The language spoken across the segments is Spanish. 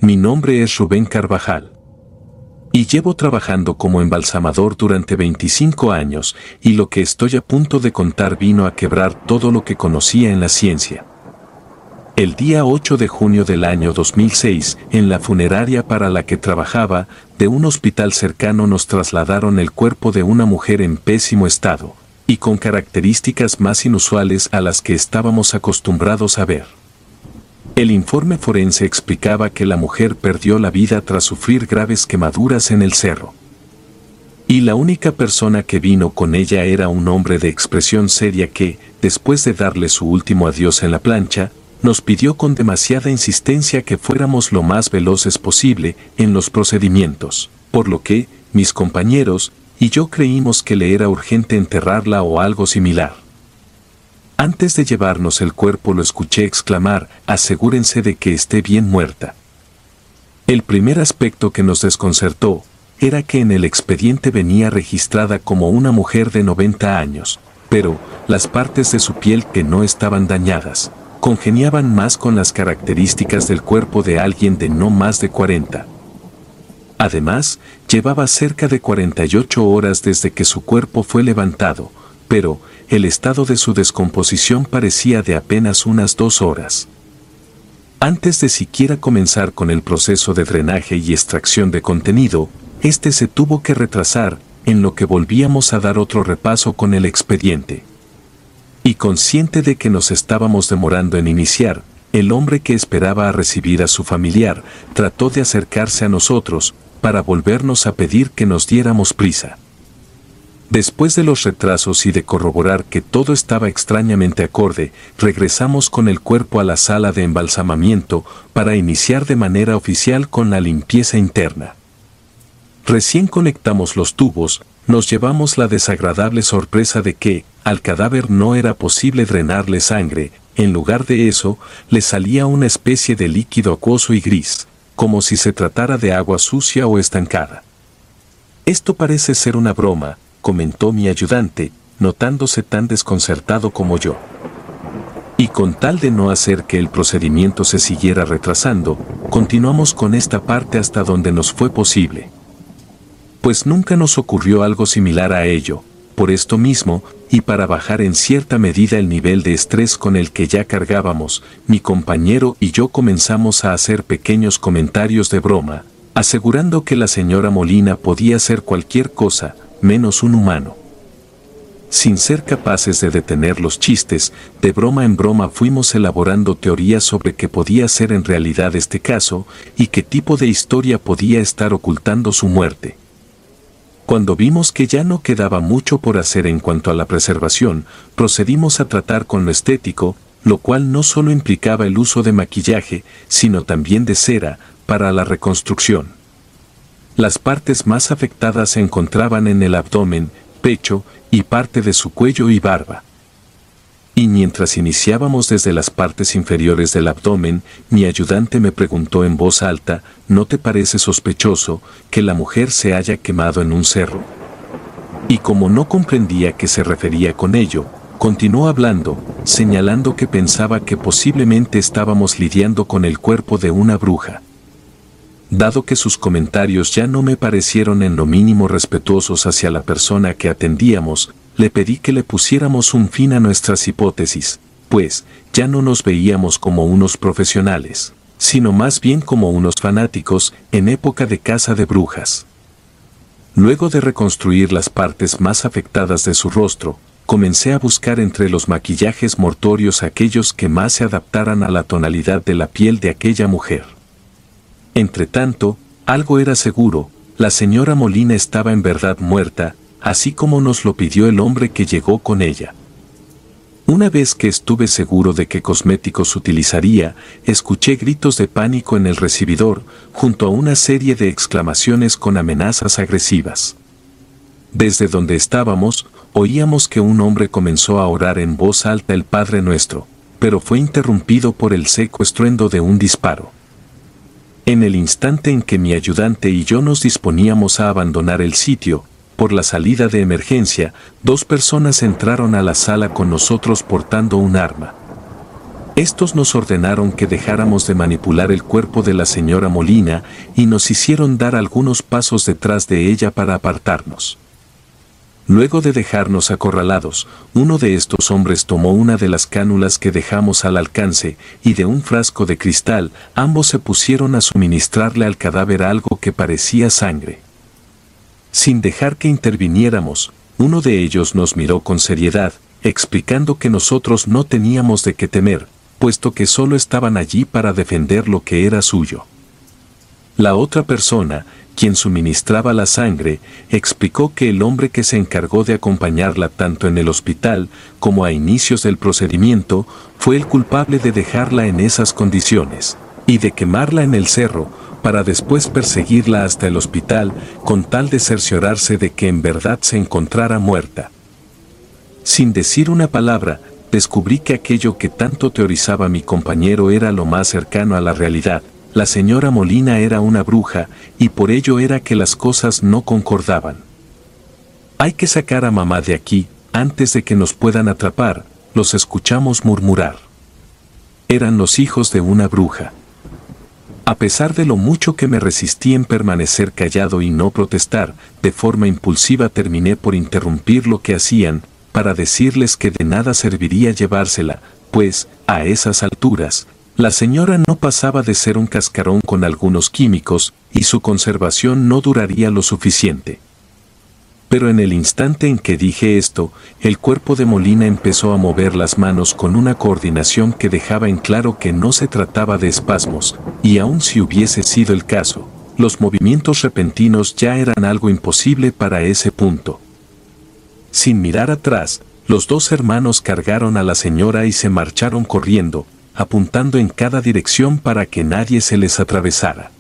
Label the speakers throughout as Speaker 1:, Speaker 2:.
Speaker 1: Mi nombre es Rubén Carvajal. Y llevo trabajando como embalsamador durante 25 años, y lo que estoy a punto de contar vino a quebrar todo lo que conocía en la ciencia. El día 8 de junio del año 2006, en la funeraria para la que trabajaba, de un hospital cercano nos trasladaron el cuerpo de una mujer en pésimo estado, y con características más inusuales a las que estábamos acostumbrados a ver. El informe forense explicaba que la mujer perdió la vida tras sufrir graves quemaduras en el cerro. Y la única persona que vino con ella era un hombre de expresión seria que, después de darle su último adiós en la plancha, nos pidió con demasiada insistencia que fuéramos lo más veloces posible en los procedimientos, por lo que, mis compañeros y yo creímos que le era urgente enterrarla o algo similar. Antes de llevarnos el cuerpo lo escuché exclamar: asegúrense de que esté bien muerta. El primer aspecto que nos desconcertó era que en el expediente venía registrada como una mujer de 90 años, pero las partes de su piel que no estaban dañadas congeniaban más con las características del cuerpo de alguien de no más de 40. Además, llevaba cerca de 48 horas desde que su cuerpo fue levantado, pero el estado de su descomposición parecía de apenas unas 2 horas. Antes de siquiera comenzar con el proceso de drenaje y extracción de contenido, este se tuvo que retrasar, en lo que volvíamos a dar otro repaso con el expediente. Y consciente de que nos estábamos demorando en iniciar, el hombre que esperaba a recibir a su familiar trató de acercarse a nosotros para volvernos a pedir que nos diéramos prisa. Después de los retrasos y de corroborar que todo estaba extrañamente acorde, regresamos con el cuerpo a la sala de embalsamamiento para iniciar de manera oficial con la limpieza interna. Recién conectamos los tubos, nos llevamos la desagradable sorpresa de que, al cadáver no era posible drenarle sangre, en lugar de eso, le salía una especie de líquido acuoso y gris, como si se tratara de agua sucia o estancada. Esto parece ser una broma, comentó mi ayudante, notándose tan desconcertado como yo. Y con tal de no hacer que el procedimiento se siguiera retrasando, continuamos con esta parte hasta donde nos fue posible. Pues nunca nos ocurrió algo similar a ello, por esto mismo, y para bajar en cierta medida el nivel de estrés con el que ya cargábamos, mi compañero y yo comenzamos a hacer pequeños comentarios de broma, asegurando que la señora Molina podía ser cualquier cosa, menos un humano. Sin ser capaces de detener los chistes, de broma en broma fuimos elaborando teorías sobre qué podía ser en realidad este caso, y qué tipo de historia podía estar ocultando su muerte. Cuando vimos que ya no quedaba mucho por hacer en cuanto a la preservación, procedimos a tratar con lo estético, lo cual no solo implicaba el uso de maquillaje, sino también de cera, para la reconstrucción. Las partes más afectadas se encontraban en el abdomen, pecho y parte de su cuello y barba. Y mientras iniciábamos desde las partes inferiores del abdomen, mi ayudante me preguntó en voz alta: ¿no te parece sospechoso que la mujer se haya quemado en un cerro? Y como no comprendía a qué se refería con ello, continuó hablando, señalando que pensaba que posiblemente estábamos lidiando con el cuerpo de una bruja. Dado que sus comentarios ya no me parecieron en lo mínimo respetuosos hacia la persona que atendíamos, le pedí que le pusiéramos un fin a nuestras hipótesis, pues ya no nos veíamos como unos profesionales, sino más bien como unos fanáticos en época de caza de brujas. Luego de reconstruir las partes más afectadas de su rostro, comencé a buscar entre los maquillajes mortuorios aquellos que más se adaptaran a la tonalidad de la piel de aquella mujer. Entretanto, algo era seguro: la señora Molina estaba en verdad muerta, así como nos lo pidió el hombre que llegó con ella. Una vez que estuve seguro de qué cosméticos utilizaría, escuché gritos de pánico en el recibidor, junto a una serie de exclamaciones con amenazas agresivas. Desde donde estábamos, oíamos que un hombre comenzó a orar en voz alta el Padre Nuestro, pero fue interrumpido por el seco estruendo de un disparo. En el instante en que mi ayudante y yo nos disponíamos a abandonar el sitio, por la salida de emergencia, 2 personas entraron a la sala con nosotros portando un arma. Estos nos ordenaron que dejáramos de manipular el cuerpo de la señora Molina y nos hicieron dar algunos pasos detrás de ella para apartarnos. Luego de dejarnos acorralados, uno de estos hombres tomó una de las cánulas que dejamos al alcance y de un frasco de cristal ambos se pusieron a suministrarle al cadáver algo que parecía sangre. Sin dejar que interviniéramos, uno de ellos nos miró con seriedad, explicando que nosotros no teníamos de qué temer, puesto que solo estaban allí para defender lo que era suyo. La otra persona, quien suministraba la sangre, explicó que el hombre que se encargó de acompañarla tanto en el hospital como a inicios del procedimiento fue el culpable de dejarla en esas condiciones y de quemarla en el cerro para después perseguirla hasta el hospital con tal de cerciorarse de que en verdad se encontrara muerta. Sin decir una palabra, descubrí que aquello que tanto teorizaba mi compañero era lo más cercano a la realidad. La señora Molina era una bruja, y por ello era que las cosas no concordaban. «Hay que sacar a mamá de aquí, antes de que nos puedan atrapar», los escuchamos murmurar. Eran los hijos de una bruja. A pesar de lo mucho que me resistí en permanecer callado y no protestar, de forma impulsiva terminé por interrumpir lo que hacían, para decirles que de nada serviría llevársela, pues, a esas alturas, la señora no pasaba de ser un cascarón con algunos químicos, y su conservación no duraría lo suficiente. Pero en el instante en que dije esto, el cuerpo de Molina empezó a mover las manos con una coordinación que dejaba en claro que no se trataba de espasmos, y aun si hubiese sido el caso, los movimientos repentinos ya eran algo imposible para ese punto. Sin mirar atrás, los dos hermanos cargaron a la señora y se marcharon corriendo, apuntando en cada dirección para que nadie se les atravesara.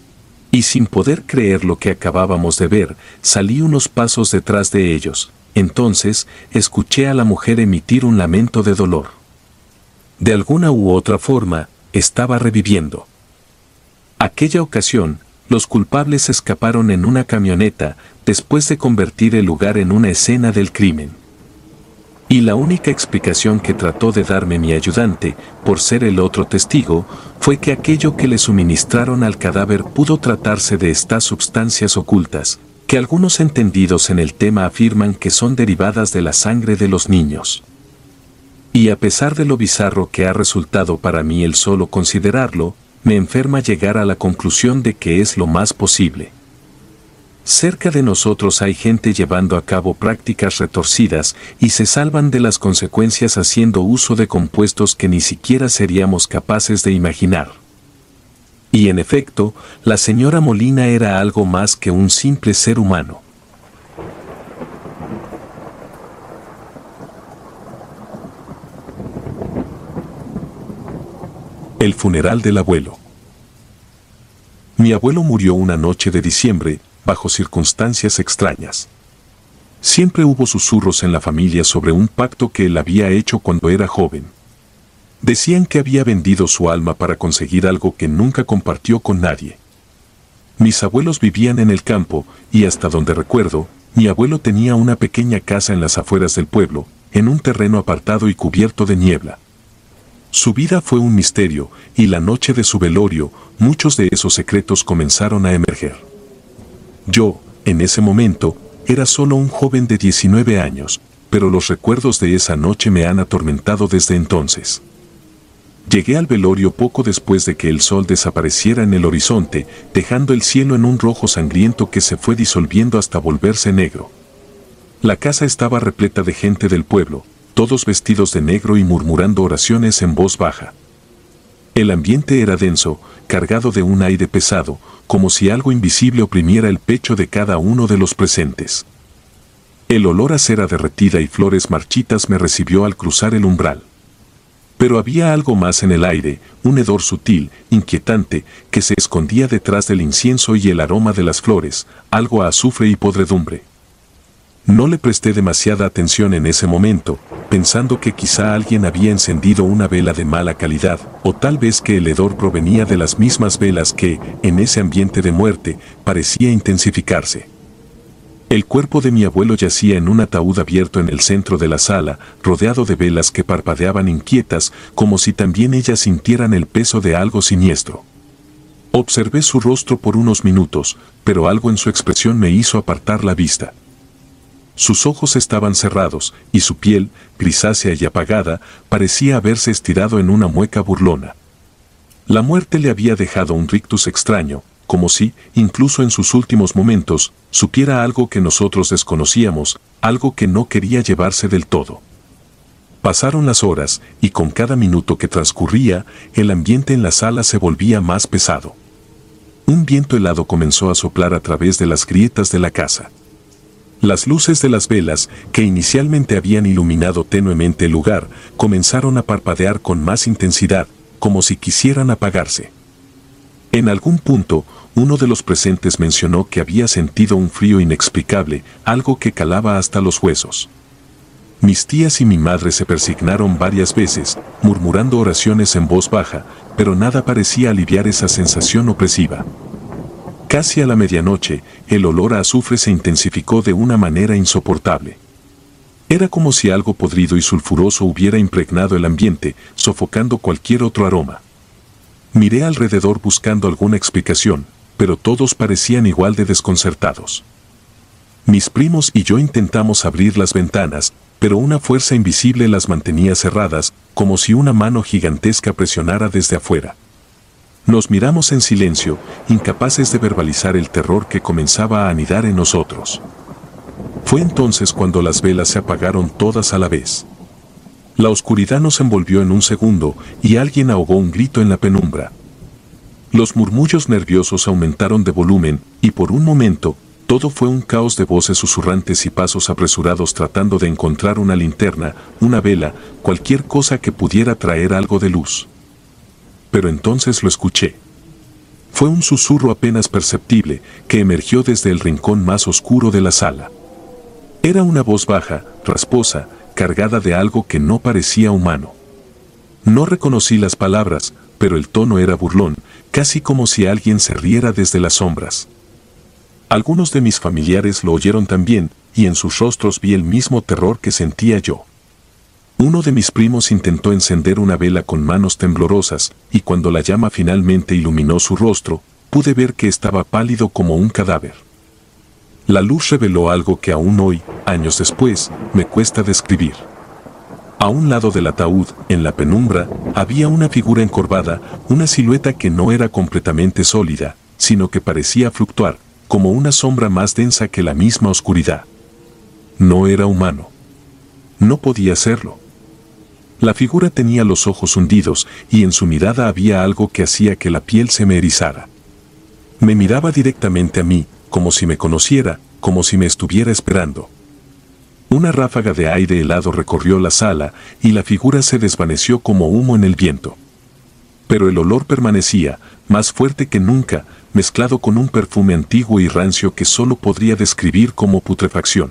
Speaker 1: Y sin poder creer lo que acabábamos de ver, salí unos pasos detrás de ellos. Entonces, escuché a la mujer emitir un lamento de dolor. De alguna u otra forma, estaba reviviendo. Aquella ocasión, los culpables escaparon en una camioneta, después de convertir el lugar en una escena del crimen. Y la única explicación que trató de darme mi ayudante, por ser el otro testigo, fue que aquello que le suministraron al cadáver pudo tratarse de estas sustancias ocultas, que algunos entendidos en el tema afirman que son derivadas de la sangre de los niños. Y a pesar de lo bizarro que ha resultado para mí el solo considerarlo, me enferma llegar a la conclusión de que es lo más posible. Cerca de nosotros hay gente llevando a cabo prácticas retorcidas y se salvan de las consecuencias haciendo uso de compuestos que ni siquiera seríamos capaces de imaginar. Y en efecto, la señora Molina era algo más que un simple ser humano. El funeral del abuelo. Mi abuelo murió una noche de diciembre, bajo circunstancias extrañas. Siempre hubo susurros en la familia sobre un pacto que él había hecho cuando era joven. Decían que había vendido su alma para conseguir algo que nunca compartió con nadie. Mis abuelos vivían en el campo, y hasta donde recuerdo, mi abuelo tenía una pequeña casa en las afueras del pueblo, en un terreno apartado y cubierto de niebla. Su vida fue un misterio, y la noche de su velorio, muchos de esos secretos comenzaron a emerger. Yo, en ese momento, era solo un joven de 19 años, pero los recuerdos de esa noche me han atormentado desde entonces. Llegué al velorio poco después de que el sol desapareciera en el horizonte, dejando el cielo en un rojo sangriento que se fue disolviendo hasta volverse negro. La casa estaba repleta de gente del pueblo, todos vestidos de negro y murmurando oraciones en voz baja. El ambiente era denso, cargado de un aire pesado, como si algo invisible oprimiera el pecho de cada uno de los presentes. El olor a cera derretida y flores marchitas me recibió al cruzar el umbral. Pero había algo más en el aire, un hedor sutil, inquietante, que se escondía detrás del incienso y el aroma de las flores, algo a azufre y podredumbre. No le presté demasiada atención en ese momento, pensando que quizá alguien había encendido una vela de mala calidad, o tal vez que el hedor provenía de las mismas velas que, en ese ambiente de muerte, parecía intensificarse. El cuerpo de mi abuelo yacía en un ataúd abierto en el centro de la sala, rodeado de velas que parpadeaban inquietas, como si también ellas sintieran el peso de algo siniestro. Observé su rostro por unos minutos, pero algo en su expresión me hizo apartar la vista. Sus ojos estaban cerrados, y su piel, grisácea y apagada, parecía haberse estirado en una mueca burlona. La muerte le había dejado un rictus extraño, como si, incluso en sus últimos momentos, supiera algo que nosotros desconocíamos, algo que no quería llevarse del todo. Pasaron las horas, y con cada minuto que transcurría, el ambiente en la sala se volvía más pesado. Un viento helado comenzó a soplar a través de las grietas de la casa. Las luces de las velas, que inicialmente habían iluminado tenuemente el lugar, comenzaron a parpadear con más intensidad, como si quisieran apagarse. En algún punto, uno de los presentes mencionó que había sentido un frío inexplicable, algo que calaba hasta los huesos. Mis tías y mi madre se persignaron varias veces, murmurando oraciones en voz baja, pero nada parecía aliviar esa sensación opresiva. Casi a la medianoche, el olor a azufre se intensificó de una manera insoportable. Era como si algo podrido y sulfuroso hubiera impregnado el ambiente, sofocando cualquier otro aroma. Miré alrededor buscando alguna explicación, pero todos parecían igual de desconcertados. Mis primos y yo intentamos abrir las ventanas, pero una fuerza invisible las mantenía cerradas, como si una mano gigantesca presionara desde afuera. Nos miramos en silencio, incapaces de verbalizar el terror que comenzaba a anidar en nosotros. Fue entonces cuando las velas se apagaron todas a la vez. La oscuridad nos envolvió en un segundo y alguien ahogó un grito en la penumbra. Los murmullos nerviosos aumentaron de volumen y por un momento, todo fue un caos de voces susurrantes y pasos apresurados tratando de encontrar una linterna, una vela, cualquier cosa que pudiera traer algo de luz. Pero entonces lo escuché. Fue un susurro apenas perceptible que emergió desde el rincón más oscuro de la sala. Era una voz baja, rasposa, cargada de algo que no parecía humano. No reconocí las palabras, pero el tono era burlón, casi como si alguien se riera desde las sombras. Algunos de mis familiares lo oyeron también, y en sus rostros vi el mismo terror que sentía yo. Uno de mis primos intentó encender una vela con manos temblorosas, y cuando la llama finalmente iluminó su rostro, pude ver que estaba pálido como un cadáver. La luz reveló algo que aún hoy, años después, me cuesta describir. A un lado del ataúd, en la penumbra, había una figura encorvada, una silueta que no era completamente sólida, sino que parecía fluctuar, como una sombra más densa que la misma oscuridad. No era humano. No podía serlo. La figura tenía los ojos hundidos y en su mirada había algo que hacía que la piel se me erizara. Me miraba directamente a mí, como si me conociera, como si me estuviera esperando. Una ráfaga de aire helado recorrió la sala y la figura se desvaneció como humo en el viento. Pero el olor permanecía, más fuerte que nunca, mezclado con un perfume antiguo y rancio que solo podría describir como putrefacción.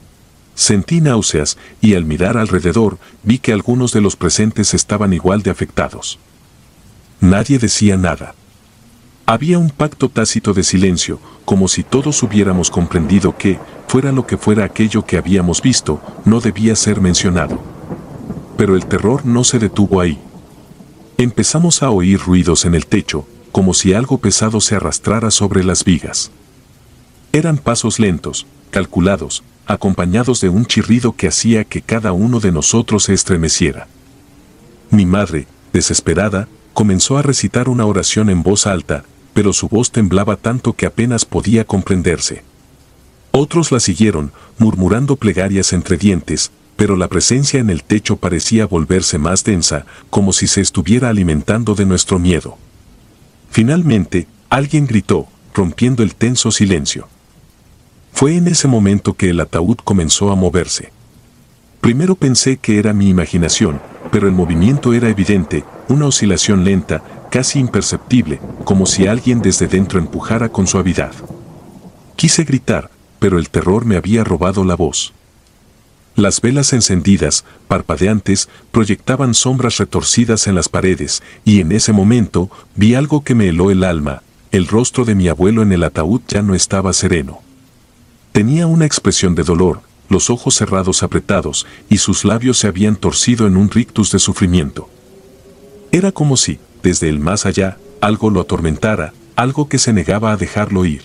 Speaker 1: Sentí náuseas y al mirar alrededor vi que algunos de los presentes estaban igual de afectados. Nadie decía nada. Había un pacto tácito de silencio, como si todos hubiéramos comprendido que, fuera lo que fuera aquello que habíamos visto, no debía ser mencionado. Pero el terror no se detuvo ahí. Empezamos a oír ruidos en el techo, como si algo pesado se arrastrara sobre las vigas. Eran pasos lentos, calculados, acompañados de un chirrido que hacía que cada uno de nosotros se estremeciera. Mi madre, desesperada, comenzó a recitar una oración en voz alta, pero su voz temblaba tanto que apenas podía comprenderse. Otros la siguieron, murmurando plegarias entre dientes, pero la presencia en el techo parecía volverse más densa, como si se estuviera alimentando de nuestro miedo. Finalmente, alguien gritó, rompiendo el tenso silencio. Fue en ese momento que el ataúd comenzó a moverse. Primero pensé que era mi imaginación, pero el movimiento era evidente, una oscilación lenta, casi imperceptible, como si alguien desde dentro empujara con suavidad. Quise gritar, pero el terror me había robado la voz. Las velas encendidas, parpadeantes, proyectaban sombras retorcidas en las paredes, y en ese momento vi algo que me heló el alma. El rostro de mi abuelo en el ataúd ya no estaba sereno. Tenía una expresión de dolor, los ojos cerrados apretados, y sus labios se habían torcido en un rictus de sufrimiento. Era como si, desde el más allá, algo lo atormentara, algo que se negaba a dejarlo ir.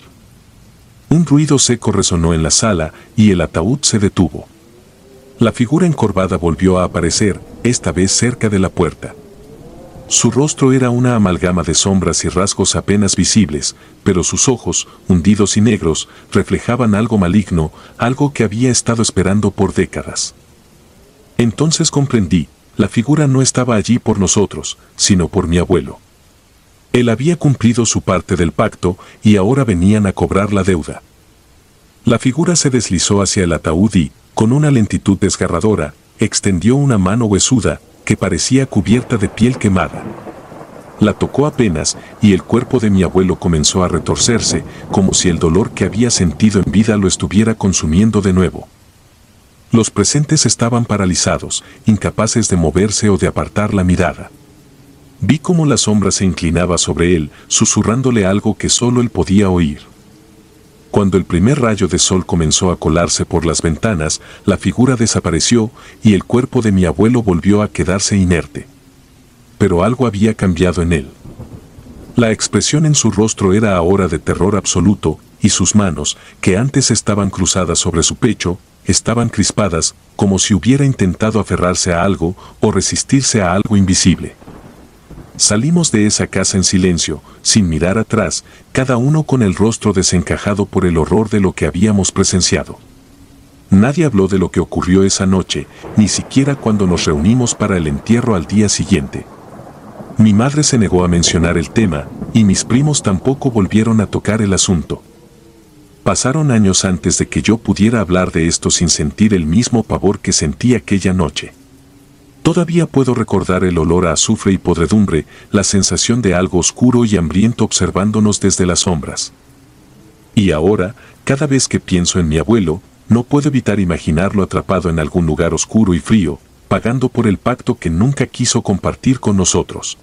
Speaker 1: Un ruido seco resonó en la sala y el ataúd se detuvo. La figura encorvada volvió a aparecer, esta vez cerca de la puerta. Su rostro era una amalgama de sombras y rasgos apenas visibles, pero sus ojos, hundidos y negros, reflejaban algo maligno, algo que había estado esperando por décadas. Entonces comprendí, la figura no estaba allí por nosotros, sino por mi abuelo. Él había cumplido su parte del pacto y ahora venían a cobrar la deuda. La figura se deslizó hacia el ataúd y, con una lentitud desgarradora, extendió una mano huesuda que parecía cubierta de piel quemada. La tocó apenas y el cuerpo de mi abuelo comenzó a retorcerse, como si el dolor que había sentido en vida lo estuviera consumiendo de nuevo. Los presentes estaban paralizados, incapaces de moverse o de apartar la mirada. Vi cómo la sombra se inclinaba sobre él, susurrándole algo que solo él podía oír. Cuando el primer rayo de sol comenzó a colarse por las ventanas, la figura desapareció y el cuerpo de mi abuelo volvió a quedarse inerte. Pero algo había cambiado en él. La expresión en su rostro era ahora de terror absoluto, y sus manos, que antes estaban cruzadas sobre su pecho, estaban crispadas, como si hubiera intentado aferrarse a algo o resistirse a algo invisible. Salimos de esa casa en silencio, sin mirar atrás, cada uno con el rostro desencajado por el horror de lo que habíamos presenciado. Nadie habló de lo que ocurrió esa noche, ni siquiera cuando nos reunimos para el entierro al día siguiente. Mi madre se negó a mencionar el tema, y mis primos tampoco volvieron a tocar el asunto. Pasaron años antes de que yo pudiera hablar de esto sin sentir el mismo pavor que sentí aquella noche. Todavía puedo recordar el olor a azufre y podredumbre, la sensación de algo oscuro y hambriento observándonos desde las sombras. Y ahora, cada vez que pienso en mi abuelo, no puedo evitar imaginarlo atrapado en algún lugar oscuro y frío, pagando por el pacto que nunca quiso compartir con nosotros.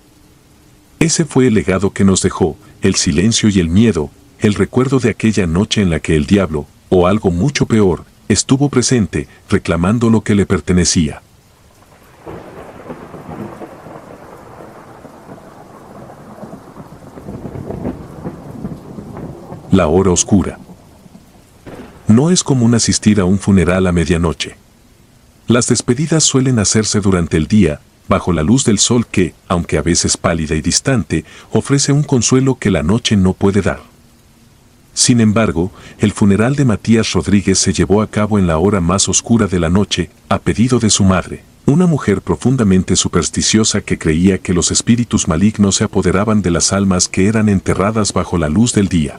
Speaker 1: Ese fue el legado que nos dejó, el silencio y el miedo, el recuerdo de aquella noche en la que el diablo, o algo mucho peor, estuvo presente, reclamando lo que le pertenecía. La hora oscura. No es común asistir a un funeral a medianoche. Las despedidas suelen hacerse durante el día, bajo la luz del sol que, aunque a veces pálida y distante, ofrece un consuelo que la noche no puede dar. Sin embargo, el funeral de Matías Rodríguez se llevó a cabo en la hora más oscura de la noche, a pedido de su madre, una mujer profundamente supersticiosa que creía que los espíritus malignos se apoderaban de las almas que eran enterradas bajo la luz del día.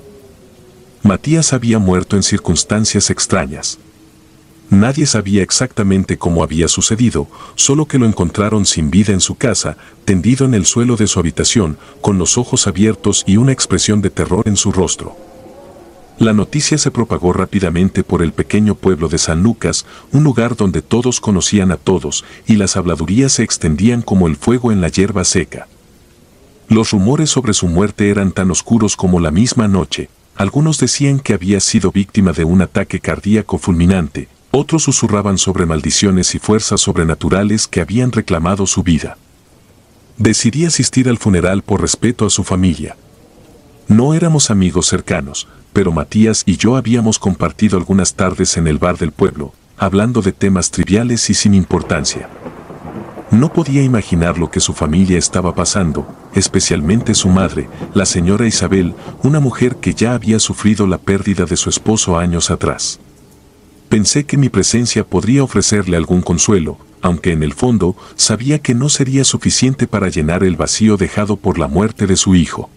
Speaker 1: Matías había muerto en circunstancias extrañas. Nadie sabía exactamente cómo había sucedido, solo que lo encontraron sin vida en su casa, tendido en el suelo de su habitación, con los ojos abiertos y una expresión de terror en su rostro. La noticia se propagó rápidamente por el pequeño pueblo de San Lucas, un lugar donde todos conocían a todos, y las habladurías se extendían como el fuego en la hierba seca. Los rumores sobre su muerte eran tan oscuros como la misma noche. Algunos decían que había sido víctima de un ataque cardíaco fulminante, otros susurraban sobre maldiciones y fuerzas sobrenaturales que habían reclamado su vida. Decidí asistir al funeral por respeto a su familia. No éramos amigos cercanos, pero Matías y yo habíamos compartido algunas tardes en el bar del pueblo, hablando de temas triviales y sin importancia. No podía imaginar lo que su familia estaba pasando, especialmente su madre, la señora Isabel, una mujer que ya había sufrido la pérdida de su esposo años atrás. Pensé que mi presencia podría ofrecerle algún consuelo, aunque en el fondo sabía que no sería suficiente para llenar el vacío dejado por la muerte de su hijo.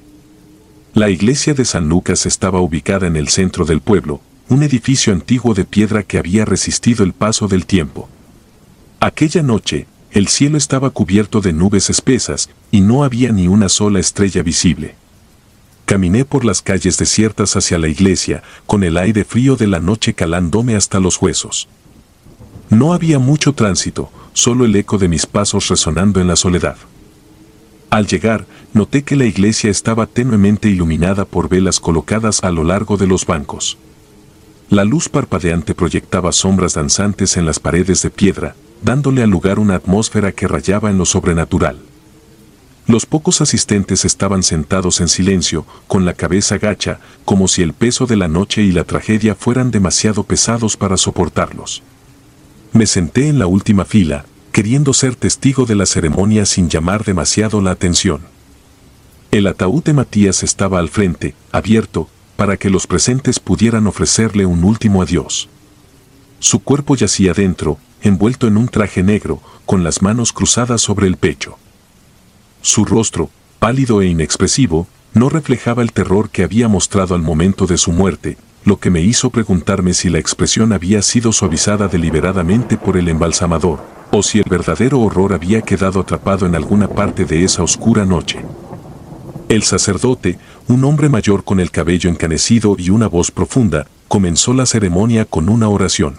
Speaker 1: La iglesia de San Lucas estaba ubicada en el centro del pueblo, un edificio antiguo de piedra que había resistido el paso del tiempo. Aquella noche, el cielo estaba cubierto de nubes espesas y no había ni una sola estrella visible. Caminé por las calles desiertas hacia la iglesia, con el aire frío de la noche calándome hasta los huesos. No había mucho tránsito, solo el eco de mis pasos resonando en la soledad. Al llegar, noté que la iglesia estaba tenuemente iluminada por velas colocadas a lo largo de los bancos. La luz parpadeante proyectaba sombras danzantes en las paredes de piedra, dándole al lugar una atmósfera que rayaba en lo sobrenatural. Los pocos asistentes estaban sentados en silencio, con la cabeza gacha, como si el peso de la noche y la tragedia fueran demasiado pesados para soportarlos. Me senté en la última fila, queriendo ser testigo de la ceremonia sin llamar demasiado la atención. El ataúd de Matías estaba al frente, abierto, para que los presentes pudieran ofrecerle un último adiós. Su cuerpo yacía dentro, envuelto en un traje negro, con las manos cruzadas sobre el pecho. Su rostro, pálido e inexpresivo, no reflejaba el terror que había mostrado al momento de su muerte, lo que me hizo preguntarme si la expresión había sido suavizada deliberadamente por el embalsamador, o si el verdadero horror había quedado atrapado en alguna parte de esa oscura noche. El sacerdote, un hombre mayor con el cabello encanecido y una voz profunda, comenzó la ceremonia con una oración.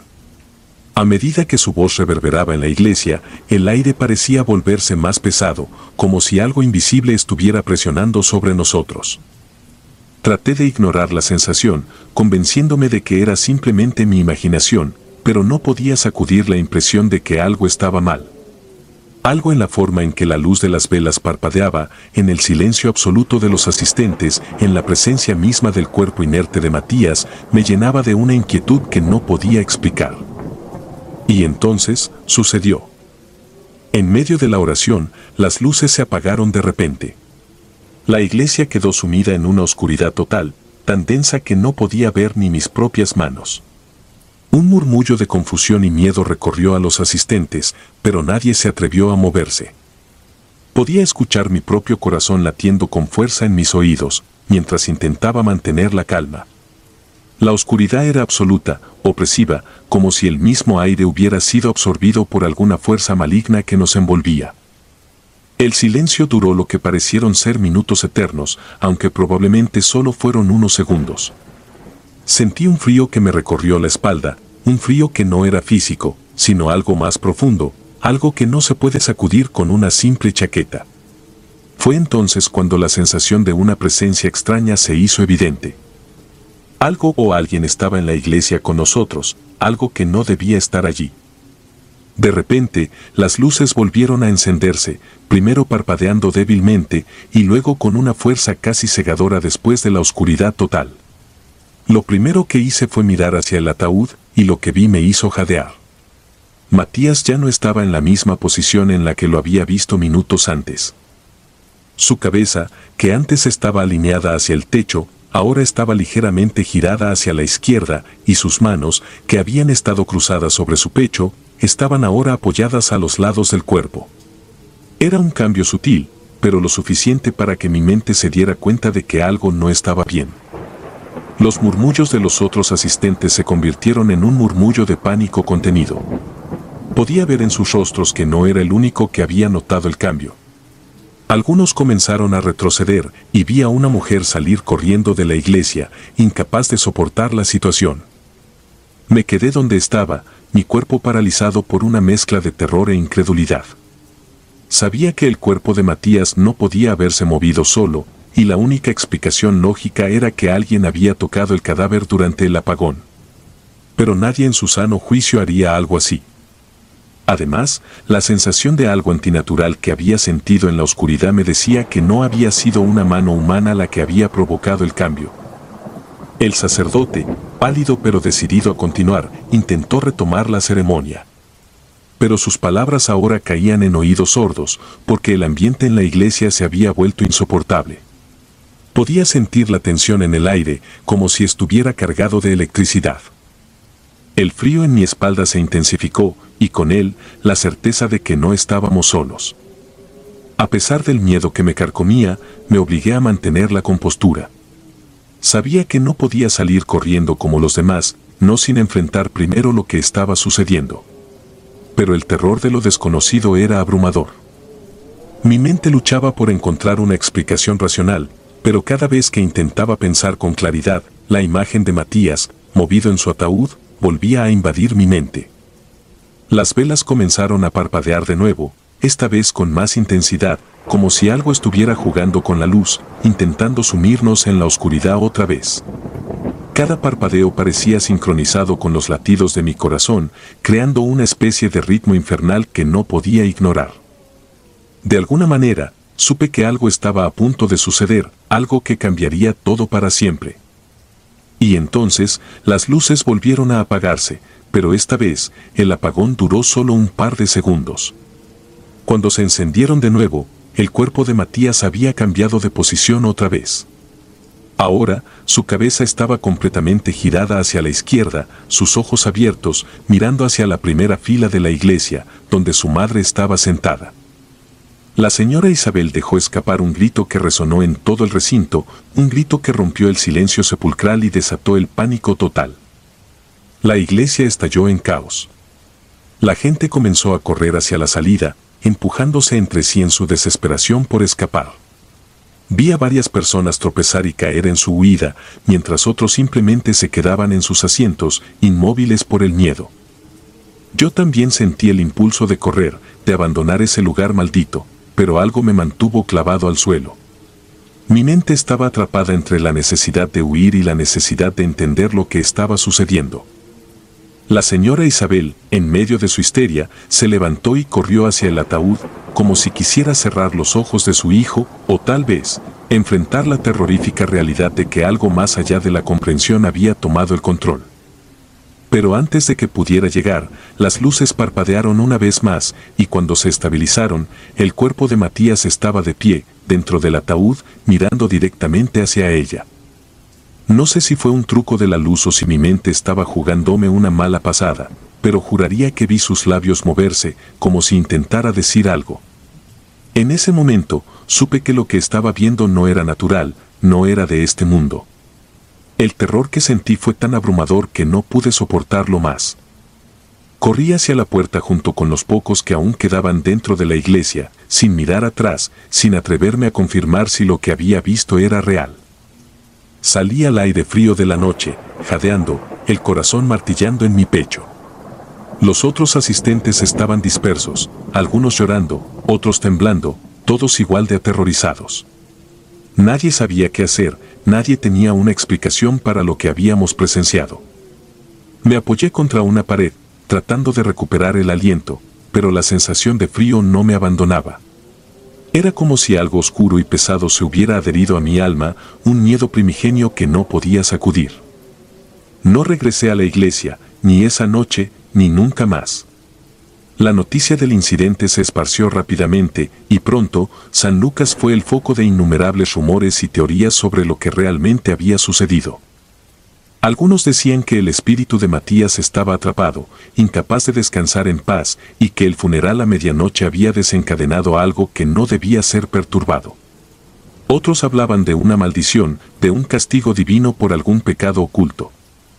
Speaker 1: A medida que su voz reverberaba en la iglesia, el aire parecía volverse más pesado, como si algo invisible estuviera presionando sobre nosotros. Traté de ignorar la sensación, convenciéndome de que era simplemente mi imaginación, pero no podía sacudir la impresión de que algo estaba mal. Algo en la forma en que la luz de las velas parpadeaba, en el silencio absoluto de los asistentes, en la presencia misma del cuerpo inerte de Matías, me llenaba de una inquietud que no podía explicar. Y entonces, sucedió. En medio de la oración, las luces se apagaron de repente. La iglesia quedó sumida en una oscuridad total, tan densa que no podía ver ni mis propias manos. Un murmullo de confusión y miedo recorrió a los asistentes, pero nadie se atrevió a moverse. Podía escuchar mi propio corazón latiendo con fuerza en mis oídos, mientras intentaba mantener la calma. La oscuridad era absoluta, opresiva, como si el mismo aire hubiera sido absorbido por alguna fuerza maligna que nos envolvía. El silencio duró lo que parecieron ser minutos eternos, aunque probablemente solo fueron unos segundos. Sentí un frío que me recorrió la espalda, un frío que no era físico, sino algo más profundo, algo que no se puede sacudir con una simple chaqueta. Fue entonces cuando la sensación de una presencia extraña se hizo evidente. Algo o alguien estaba en la iglesia con nosotros, algo que no debía estar allí. De repente, las luces volvieron a encenderse, primero parpadeando débilmente y luego con una fuerza casi cegadora después de la oscuridad total. Lo primero que hice fue mirar hacia el ataúd, y lo que vi me hizo jadear. Matías ya no estaba en la misma posición en la que lo había visto minutos antes. Su cabeza, que antes estaba alineada hacia el techo, ahora estaba ligeramente girada hacia la izquierda, y sus manos, que habían estado cruzadas sobre su pecho, estaban ahora apoyadas a los lados del cuerpo. Era un cambio sutil, pero lo suficiente para que mi mente se diera cuenta de que algo no estaba bien. Los murmullos de los otros asistentes se convirtieron en un murmullo de pánico contenido. Podía ver en sus rostros que no era el único que había notado el cambio. Algunos comenzaron a retroceder y vi a una mujer salir corriendo de la iglesia, incapaz de soportar la situación. Me quedé donde estaba, mi cuerpo paralizado por una mezcla de terror e incredulidad. Sabía que el cuerpo de Matías no podía haberse movido solo, y la única explicación lógica era que alguien había tocado el cadáver durante el apagón. Pero nadie en su sano juicio haría algo así. Además, la sensación de algo antinatural que había sentido en la oscuridad me decía que no había sido una mano humana la que había provocado el cambio. El sacerdote, pálido pero decidido a continuar, intentó retomar la ceremonia. Pero sus palabras ahora caían en oídos sordos, porque el ambiente en la iglesia se había vuelto insoportable. Podía sentir la tensión en el aire, como si estuviera cargado de electricidad. El frío en mi espalda se intensificó, y con él, la certeza de que no estábamos solos. A pesar del miedo que me carcomía, me obligué a mantener la compostura. Sabía que no podía salir corriendo como los demás, no sin enfrentar primero lo que estaba sucediendo. Pero el terror de lo desconocido era abrumador. Mi mente luchaba por encontrar una explicación racional, pero cada vez que intentaba pensar con claridad, la imagen de Matías, movido en su ataúd, volvía a invadir mi mente. Las velas comenzaron a parpadear de nuevo, esta vez con más intensidad, como si algo estuviera jugando con la luz, intentando sumirnos en la oscuridad otra vez. Cada parpadeo parecía sincronizado con los latidos de mi corazón, creando una especie de ritmo infernal que no podía ignorar. De alguna manera, supe que algo estaba a punto de suceder, algo que cambiaría todo para siempre. Y entonces, las luces volvieron a apagarse, pero esta vez, el apagón duró solo un par de segundos. Cuando se encendieron de nuevo, el cuerpo de Matías había cambiado de posición otra vez. Ahora, su cabeza estaba completamente girada hacia la izquierda, sus ojos abiertos, mirando hacia la primera fila de la iglesia, donde su madre estaba sentada. La señora Isabel dejó escapar un grito que resonó en todo el recinto, un grito que rompió el silencio sepulcral y desató el pánico total. La iglesia estalló en caos. La gente comenzó a correr hacia la salida, empujándose entre sí en su desesperación por escapar. Vi a varias personas tropezar y caer en su huida, mientras otros simplemente se quedaban en sus asientos, inmóviles por el miedo. Yo también sentí el impulso de correr, de abandonar ese lugar maldito, pero algo me mantuvo clavado al suelo. Mi mente estaba atrapada entre la necesidad de huir y la necesidad de entender lo que estaba sucediendo. La señora Isabel, en medio de su histeria, se levantó y corrió hacia el ataúd, como si quisiera cerrar los ojos de su hijo, o tal vez, enfrentar la terrorífica realidad de que algo más allá de la comprensión había tomado el control. Pero antes de que pudiera llegar, las luces parpadearon una vez más, y cuando se estabilizaron, el cuerpo de Matías estaba de pie, dentro del ataúd, mirando directamente hacia ella. No sé si fue un truco de la luz o si mi mente estaba jugándome una mala pasada, pero juraría que vi sus labios moverse, como si intentara decir algo. En ese momento, supe que lo que estaba viendo no era natural, no era de este mundo. El terror que sentí fue tan abrumador que no pude soportarlo más. Corrí hacia la puerta junto con los pocos que aún quedaban dentro de la iglesia, sin mirar atrás, sin atreverme a confirmar si lo que había visto era real. Salí al aire frío de la noche, jadeando, el corazón martillando en mi pecho. Los otros asistentes estaban dispersos, algunos llorando, otros temblando, todos igual de aterrorizados. Nadie sabía qué hacer, nadie tenía una explicación para lo que habíamos presenciado. Me apoyé contra una pared, tratando de recuperar el aliento, pero la sensación de frío no me abandonaba. Era como si algo oscuro y pesado se hubiera adherido a mi alma, un miedo primigenio que no podía sacudir. No regresé a la iglesia, ni esa noche, ni nunca más. La noticia del incidente se esparció rápidamente, y pronto, San Lucas fue el foco de innumerables rumores y teorías sobre lo que realmente había sucedido. Algunos decían que el espíritu de Matías estaba atrapado, incapaz de descansar en paz, y que el funeral a medianoche había desencadenado algo que no debía ser perturbado. Otros hablaban de una maldición, de un castigo divino por algún pecado oculto.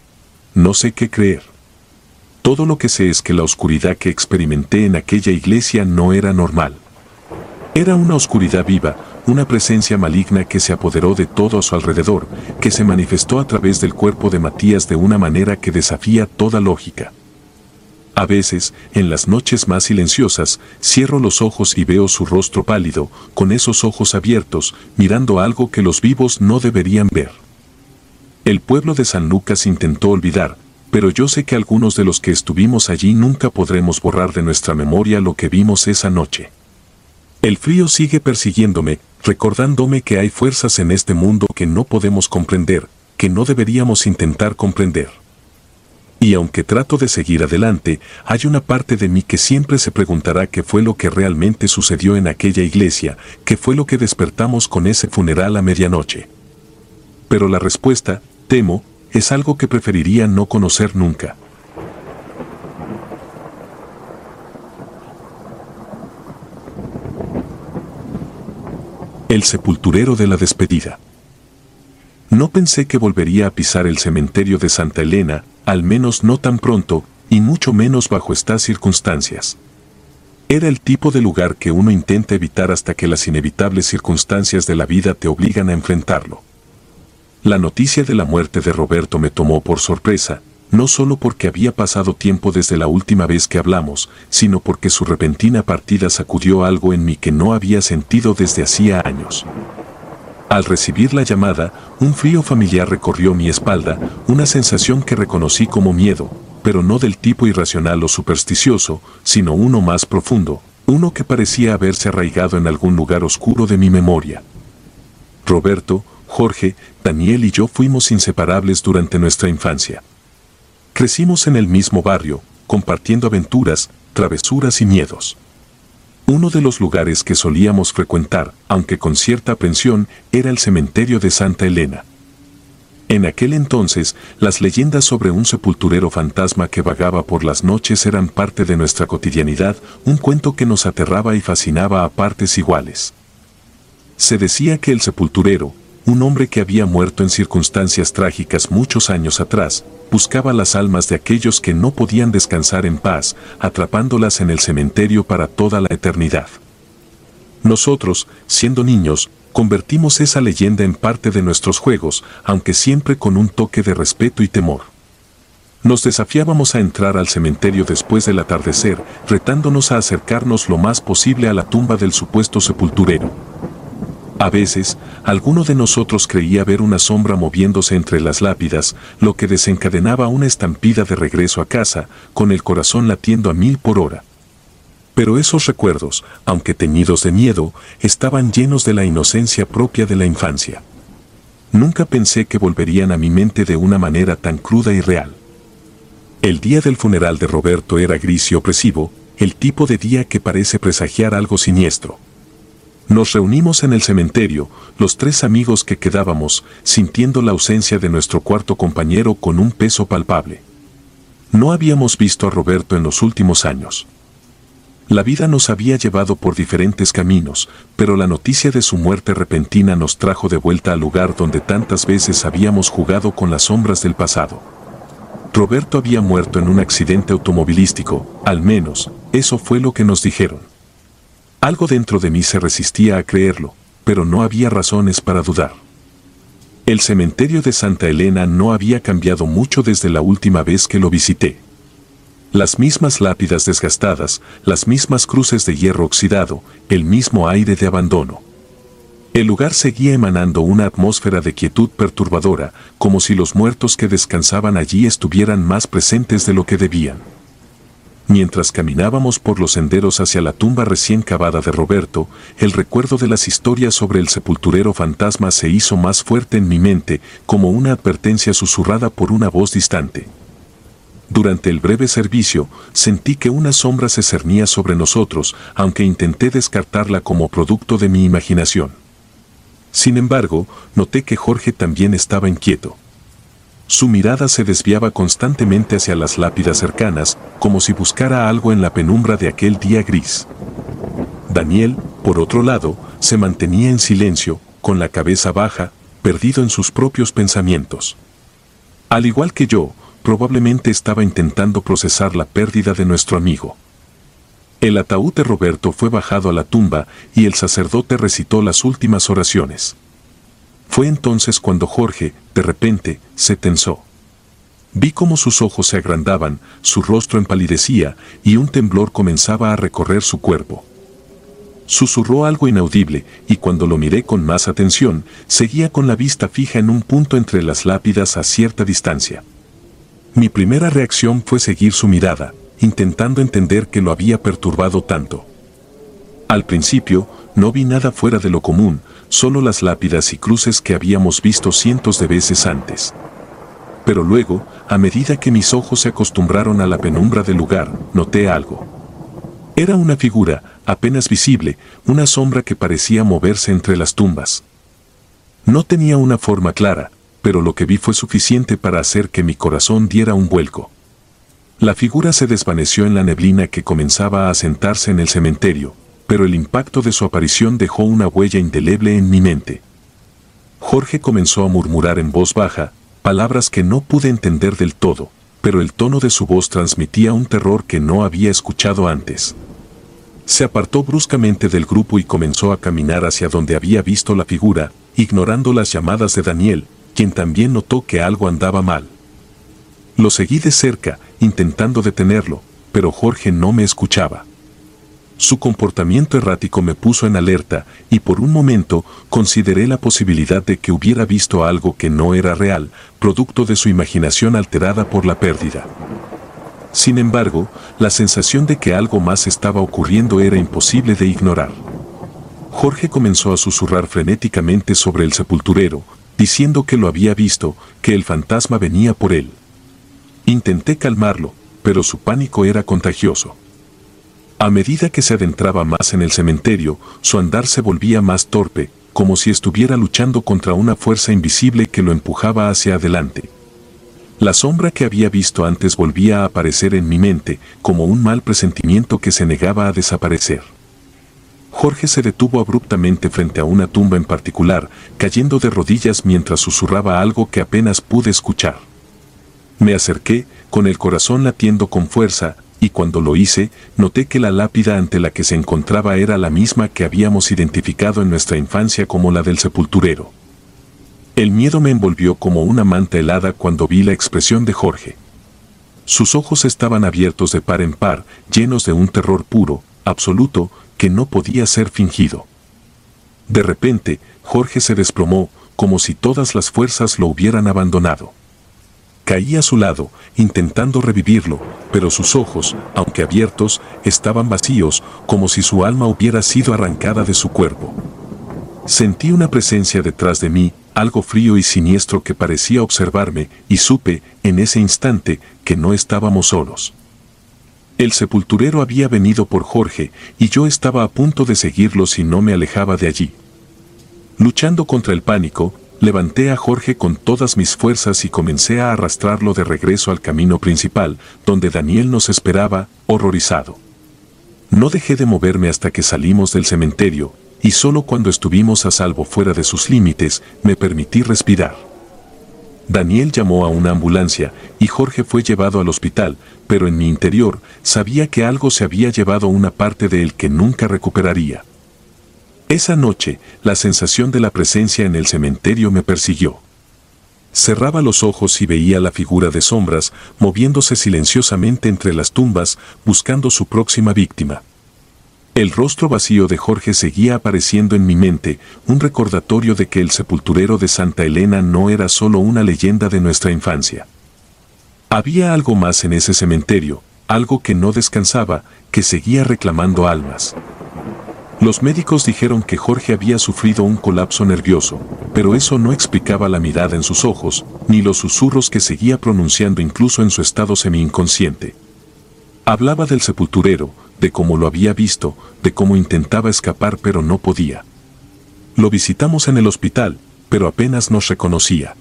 Speaker 1: No sé qué creer. Todo lo que sé es que la oscuridad que experimenté en aquella iglesia no era normal. Era una oscuridad viva, una presencia maligna que se apoderó de todo a su alrededor, que se manifestó a través del cuerpo de Matías de una manera que desafía toda lógica. A veces, en las noches más silenciosas, cierro los ojos y veo su rostro pálido, con esos ojos abiertos, mirando algo que los vivos no deberían ver. El pueblo de San Lucas intentó olvidar, pero yo sé que algunos de los que estuvimos allí nunca podremos borrar de nuestra memoria lo que vimos esa noche. El frío sigue persiguiéndome, recordándome que hay fuerzas en este mundo que no podemos comprender, que no deberíamos intentar comprender. Y aunque trato de seguir adelante, hay una parte de mí que siempre se preguntará qué fue lo que realmente sucedió en aquella iglesia, qué fue lo que despertamos con ese funeral a medianoche. Pero la respuesta, temo, es algo que preferiría no conocer nunca. El sepulturero de la despedida. No pensé que volvería a pisar el cementerio de Santa Elena, al menos no tan pronto, y mucho menos bajo estas circunstancias. Era el tipo de lugar que uno intenta evitar hasta que las inevitables circunstancias de la vida te obligan a enfrentarlo. La noticia de la muerte de Roberto me tomó por sorpresa, no solo porque había pasado tiempo desde la última vez que hablamos, sino porque su repentina partida sacudió algo en mí que no había sentido desde hacía años. Al recibir la llamada, un frío familiar recorrió mi espalda, una sensación que reconocí como miedo, pero no del tipo irracional o supersticioso, sino uno más profundo, uno que parecía haberse arraigado en algún lugar oscuro de mi memoria. Roberto, Jorge, Daniel y yo fuimos inseparables durante nuestra infancia. Crecimos en el mismo barrio, compartiendo aventuras, travesuras y miedos. Uno de los lugares que solíamos frecuentar, aunque con cierta aprensión, era el cementerio de Santa Elena. En aquel entonces, las leyendas sobre un sepulturero fantasma que vagaba por las noches eran parte de nuestra cotidianidad, un cuento que nos aterraba y fascinaba a partes iguales. Se decía que el sepulturero, un hombre que había muerto en circunstancias trágicas muchos años atrás, buscaba las almas de aquellos que no podían descansar en paz, atrapándolas en el cementerio para toda la eternidad. Nosotros, siendo niños, convertimos esa leyenda en parte de nuestros juegos, aunque siempre con un toque de respeto y temor. Nos desafiábamos a entrar al cementerio después del atardecer, retándonos a acercarnos lo más posible a la tumba del supuesto sepulturero. A veces, alguno de nosotros creía ver una sombra moviéndose entre las lápidas, lo que desencadenaba una estampida de regreso a casa, con el corazón latiendo a 1000 por hora. Pero esos recuerdos, aunque teñidos de miedo, estaban llenos de la inocencia propia de la infancia. Nunca pensé que volverían a mi mente de una manera tan cruda y real. El día del funeral de Roberto era gris y opresivo, el tipo de día que parece presagiar algo siniestro. Nos reunimos en el cementerio, los 3 amigos que quedábamos, sintiendo la ausencia de nuestro cuarto compañero con un peso palpable. No habíamos visto a Roberto en los últimos años. La vida nos había llevado por diferentes caminos, pero la noticia de su muerte repentina nos trajo de vuelta al lugar donde tantas veces habíamos jugado con las sombras del pasado. Roberto había muerto en un accidente automovilístico, al menos, eso fue lo que nos dijeron. Algo dentro de mí se resistía a creerlo, pero no había razones para dudar. El cementerio de Santa Elena no había cambiado mucho desde la última vez que lo visité. Las mismas lápidas desgastadas, las mismas cruces de hierro oxidado, el mismo aire de abandono. El lugar seguía emanando una atmósfera de quietud perturbadora, como si los muertos que descansaban allí estuvieran más presentes de lo que debían. Mientras caminábamos por los senderos hacia la tumba recién cavada de Roberto, el recuerdo de las historias sobre el sepulturero fantasma se hizo más fuerte en mi mente, como una advertencia susurrada por una voz distante. Durante el breve servicio, sentí que una sombra se cernía sobre nosotros, aunque intenté descartarla como producto de mi imaginación. Sin embargo, noté que Jorge también estaba inquieto. Su mirada se desviaba constantemente hacia las lápidas cercanas, como si buscara algo en la penumbra de aquel día gris. Daniel, por otro lado, se mantenía en silencio, con la cabeza baja, perdido en sus propios pensamientos. Al igual que yo, probablemente estaba intentando procesar la pérdida de nuestro amigo. El ataúd de Roberto fue bajado a la tumba y el sacerdote recitó las últimas oraciones. Fue entonces cuando Jorge, de repente, se tensó. Vi cómo sus ojos se agrandaban, su rostro empalidecía y un temblor comenzaba a recorrer su cuerpo. Susurró algo inaudible y cuando lo miré con más atención, seguía con la vista fija en un punto entre las lápidas a cierta distancia. Mi primera reacción fue seguir su mirada, intentando entender qué lo había perturbado tanto. Al principio, no vi nada fuera de lo común, solo las lápidas y cruces que habíamos visto cientos de veces antes. Pero luego, a medida que mis ojos se acostumbraron a la penumbra del lugar, noté algo. Era una figura, apenas visible, una sombra que parecía moverse entre las tumbas. No tenía una forma clara, pero lo que vi fue suficiente para hacer que mi corazón diera un vuelco. La figura se desvaneció en la neblina que comenzaba a asentarse en el cementerio, pero el impacto de su aparición dejó una huella indeleble en mi mente. Jorge comenzó a murmurar en voz baja, palabras que no pude entender del todo, pero el tono de su voz transmitía un terror que no había escuchado antes. Se apartó bruscamente del grupo y comenzó a caminar hacia donde había visto la figura, ignorando las llamadas de Daniel, quien también notó que algo andaba mal. Lo seguí de cerca, intentando detenerlo, pero Jorge no me escuchaba. Su comportamiento errático me puso en alerta y por un momento consideré la posibilidad de que hubiera visto algo que no era real, producto de su imaginación alterada por la pérdida. Sin embargo, la sensación de que algo más estaba ocurriendo era imposible de ignorar. Jorge comenzó a susurrar frenéticamente sobre el sepulturero, diciendo que lo había visto, que el fantasma venía por él. Intenté calmarlo, pero su pánico era contagioso. A medida que se adentraba más en el cementerio, su andar se volvía más torpe, como si estuviera luchando contra una fuerza invisible que lo empujaba hacia adelante. La sombra que había visto antes volvía a aparecer en mi mente, como un mal presentimiento que se negaba a desaparecer. Jorge se detuvo abruptamente frente a una tumba en particular, cayendo de rodillas mientras susurraba algo que apenas pude escuchar. Me acerqué, con el corazón latiendo con fuerza, y cuando lo hice, noté que la lápida ante la que se encontraba era la misma que habíamos identificado en nuestra infancia como la del sepulturero. El miedo me envolvió como una manta helada cuando vi la expresión de Jorge. Sus ojos estaban abiertos de par en par, llenos de un terror puro, absoluto, que no podía ser fingido. De repente, Jorge se desplomó, como si todas las fuerzas lo hubieran abandonado. Caí a su lado, intentando revivirlo, pero sus ojos, aunque abiertos, estaban vacíos, como si su alma hubiera sido arrancada de su cuerpo. Sentí una presencia detrás de mí, algo frío y siniestro que parecía observarme, y supe, en ese instante, que no estábamos solos. El sepulturero había venido por Jorge, y yo estaba a punto de seguirlo si no me alejaba de allí. Luchando contra el pánico, levanté a Jorge con todas mis fuerzas y comencé a arrastrarlo de regreso al camino principal, donde Daniel nos esperaba, horrorizado. No dejé de moverme hasta que salimos del cementerio, y solo cuando estuvimos a salvo fuera de sus límites, me permití respirar. Daniel llamó a una ambulancia, y Jorge fue llevado al hospital, pero en mi interior, sabía que algo se había llevado una parte de él que nunca recuperaría. Esa noche, la sensación de la presencia en el cementerio me persiguió. Cerraba los ojos y veía la figura de sombras, moviéndose silenciosamente entre las tumbas, buscando su próxima víctima. El rostro vacío de Jorge seguía apareciendo en mi mente, un recordatorio de que el sepulturero de Santa Elena no era solo una leyenda de nuestra infancia. Había algo más en ese cementerio, algo que no descansaba, que seguía reclamando almas. Los médicos dijeron que Jorge había sufrido un colapso nervioso, pero eso no explicaba la mirada en sus ojos, ni los susurros que seguía pronunciando incluso en su estado semi-inconsciente. Hablaba del sepulturero, de cómo lo había visto, de cómo intentaba escapar pero no podía. Lo visitamos en el hospital, pero apenas nos reconocía.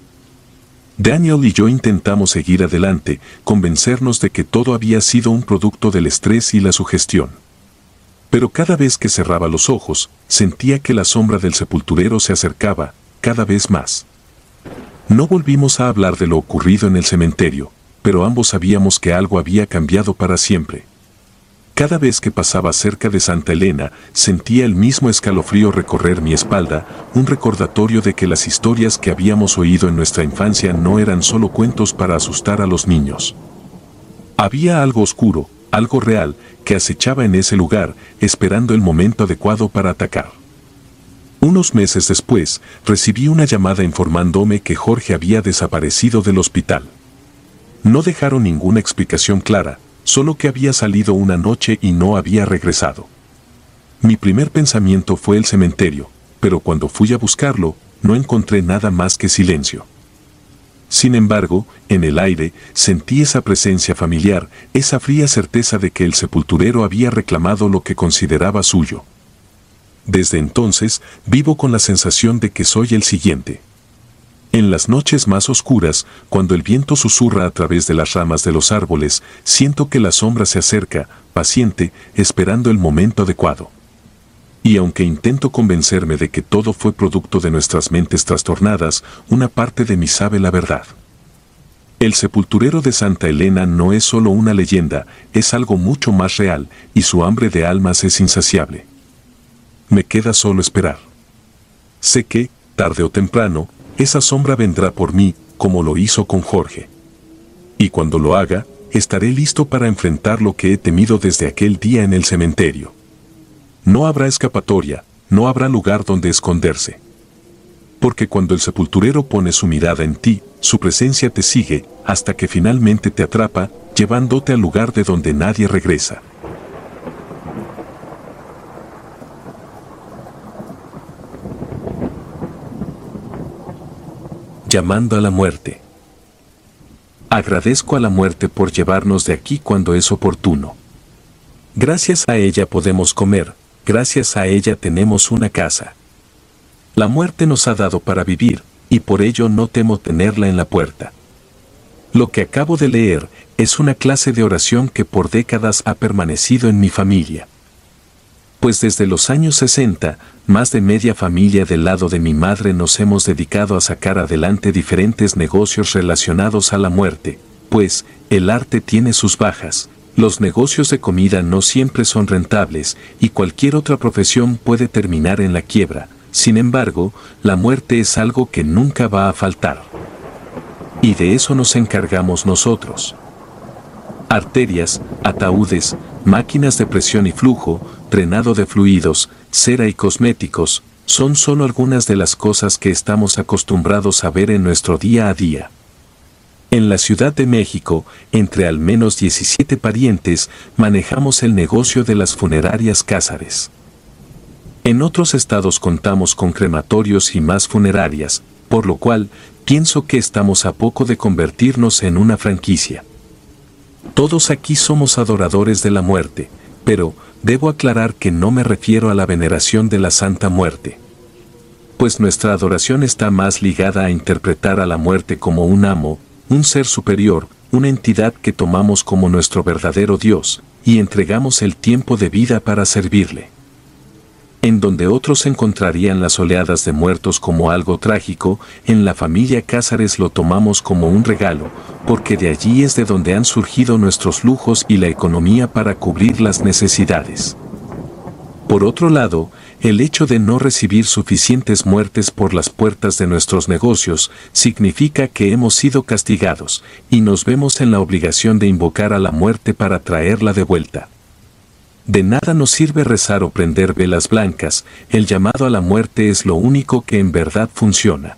Speaker 1: Daniel y yo intentamos seguir adelante, convencernos de que todo había sido un producto del estrés y la sugestión. Pero cada vez que cerraba los ojos, sentía que la sombra del sepulturero se acercaba, cada vez más. No volvimos a hablar de lo ocurrido en el cementerio, pero ambos sabíamos que algo había cambiado para siempre. Cada vez que pasaba cerca de Santa Elena, sentía el mismo escalofrío recorrer mi espalda, un recordatorio de que las historias que habíamos oído en nuestra infancia no eran solo cuentos para asustar a los niños. Había algo oscuro, algo real, que acechaba en ese lugar, esperando el momento adecuado para atacar. Unos meses después, recibí una llamada informándome que Jorge había desaparecido del hospital. No dejaron ninguna explicación clara, solo que había salido una noche y no había regresado. Mi primer pensamiento fue el cementerio, pero cuando fui a buscarlo, no encontré nada más que silencio. Sin embargo, en el aire, sentí esa presencia familiar, esa fría certeza de que el sepulturero había reclamado lo que consideraba suyo. Desde entonces, vivo con la sensación de que soy el siguiente. En las noches más oscuras, cuando el viento susurra a través de las ramas de los árboles, siento que la sombra se acerca, paciente, esperando el momento adecuado. Y aunque intento convencerme de que todo fue producto de nuestras mentes trastornadas, una parte de mí sabe la verdad. El sepulturero de Santa Elena no es solo una leyenda, es algo mucho más real, y su hambre de almas es insaciable. Me queda solo esperar. Sé que, tarde o temprano, esa sombra vendrá por mí, como lo hizo con Jorge. Y cuando lo haga, estaré listo para enfrentar lo que he temido desde aquel día en el cementerio. no habrá escapatoria, no habrá lugar donde esconderse. Porque cuando el sepulturero pone su mirada en ti, su presencia te sigue, hasta que finalmente te atrapa, llevándote al lugar de donde nadie regresa. Llamando a la muerte. Agradezco a la muerte por llevarnos de aquí cuando es oportuno. Gracias a ella podemos comer, gracias a ella tenemos una casa. La muerte nos ha dado para vivir, y por ello no temo tenerla en la puerta. Lo que acabo de leer es una clase de oración que por décadas ha permanecido en mi familia. Pues desde los años 60, más de media familia del lado de mi madre nos hemos dedicado a sacar adelante diferentes negocios relacionados a la muerte, pues el arte tiene sus bajas, los negocios de comida no siempre son rentables y cualquier otra profesión puede terminar en la quiebra. Sin embargo, la muerte es algo que nunca va a faltar. Y de eso nos encargamos nosotros. Arterias, ataúdes, máquinas de presión y flujo, drenado de fluidos, cera y cosméticos, son solo algunas de las cosas que estamos acostumbrados a ver en nuestro día a día. En la Ciudad de México, entre al menos 17 parientes, manejamos el negocio de las funerarias Cázares. En otros estados contamos con crematorios y más funerarias, por lo cual, pienso que estamos a poco de convertirnos en una franquicia. Todos aquí somos adoradores de la muerte, pero debo aclarar que no me refiero a la veneración de la Santa Muerte. Pues nuestra adoración está más ligada a interpretar a la muerte como un amo, un ser superior, una entidad que tomamos como nuestro verdadero Dios, y entregamos el tiempo de vida para servirle. En donde otros encontrarían las oleadas de muertos como algo trágico, en la familia Cázares lo tomamos como un regalo, porque de allí es de donde han surgido nuestros lujos y la economía para cubrir las necesidades. Por otro lado, el hecho de no recibir suficientes muertes por las puertas de nuestros negocios significa que hemos sido castigados, y nos vemos en la obligación de invocar a la muerte para traerla de vuelta. De nada nos sirve rezar o prender velas blancas, el llamado a la muerte es lo único que en verdad funciona.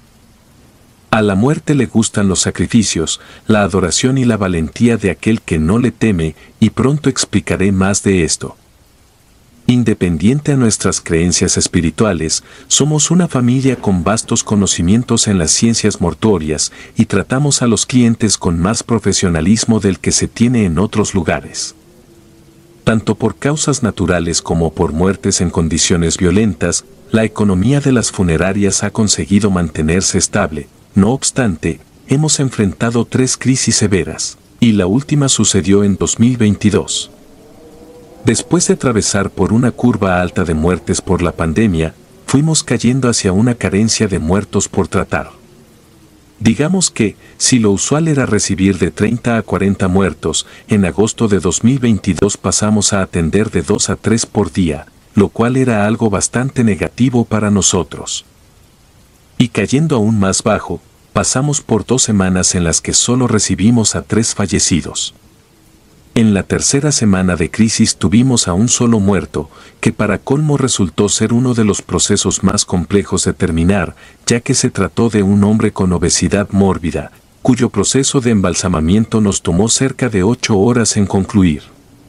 Speaker 1: A la muerte le gustan los sacrificios, la adoración y la valentía de aquel que no le teme, y pronto explicaré más de esto. Independiente a nuestras creencias espirituales, somos una familia con vastos conocimientos en las ciencias mortuorias y tratamos a los clientes con más profesionalismo del que se tiene en otros lugares. Tanto por causas naturales como por muertes en condiciones violentas, la economía de las funerarias ha conseguido mantenerse estable. No obstante, hemos enfrentado 3 crisis severas, y la última sucedió en 2022. Después de atravesar por una curva alta de muertes por la pandemia, fuimos cayendo hacia una carencia de muertos por tratar. Digamos que, si lo usual era recibir de 30 a 40 muertos, en agosto de 2022 pasamos a atender de 2 a 3 por día, lo cual era algo bastante negativo para nosotros. Y cayendo aún más bajo, pasamos por 2 semanas en las que solo recibimos a 3 fallecidos. En la tercera semana de crisis tuvimos a un solo muerto, que para colmo resultó ser uno de los procesos más complejos de terminar, ya que se trató de un hombre con obesidad mórbida, cuyo proceso de embalsamamiento nos tomó cerca de 8 horas en concluir.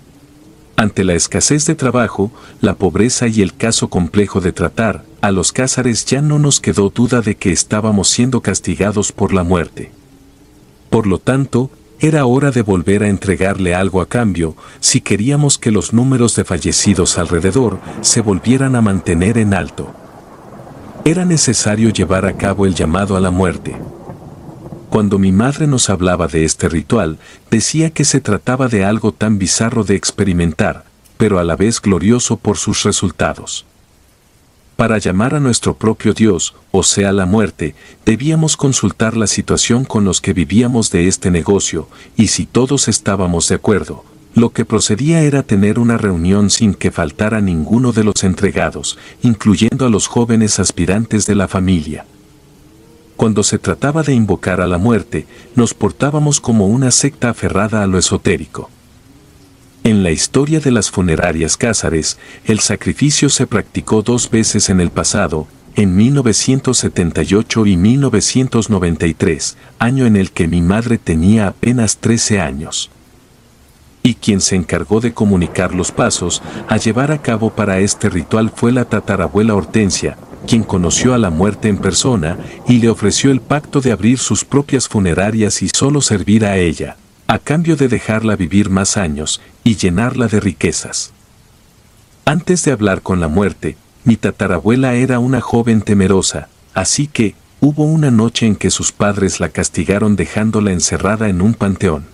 Speaker 1: Ante la escasez de trabajo, la pobreza y el caso complejo de tratar, a los Cázares ya no nos quedó duda de que estábamos siendo castigados por la muerte. Por lo tanto, era hora de volver a entregarle algo a cambio, si queríamos que los números de fallecidos alrededor se volvieran a mantener en alto. Era necesario llevar a cabo el llamado a la muerte. Cuando mi madre nos hablaba de este ritual, decía que se trataba de algo tan bizarro de experimentar, pero a la vez glorioso por sus resultados. Para llamar a nuestro propio Dios, o sea la muerte, debíamos consultar la situación con los que vivíamos de este negocio, y si todos estábamos de acuerdo, lo que procedía era tener una reunión sin que faltara ninguno de los entregados, incluyendo a los jóvenes aspirantes de la familia. Cuando se trataba de invocar a la muerte, nos portábamos como una secta aferrada a lo esotérico. En la historia de las funerarias Cázares, el sacrificio se practicó 2 veces en el pasado, en 1978 y 1993, año en el que mi madre tenía apenas 13 años. Y quien se encargó de comunicar los pasos a llevar a cabo para este ritual fue la tatarabuela Hortensia, quien conoció a la muerte en persona y le ofreció el pacto de abrir sus propias funerarias y solo servir a ella, a cambio de dejarla vivir más años y llenarla de riquezas. Antes de hablar con la muerte, mi tatarabuela era una joven temerosa, así que hubo una noche en que sus padres la castigaron dejándola encerrada en un panteón.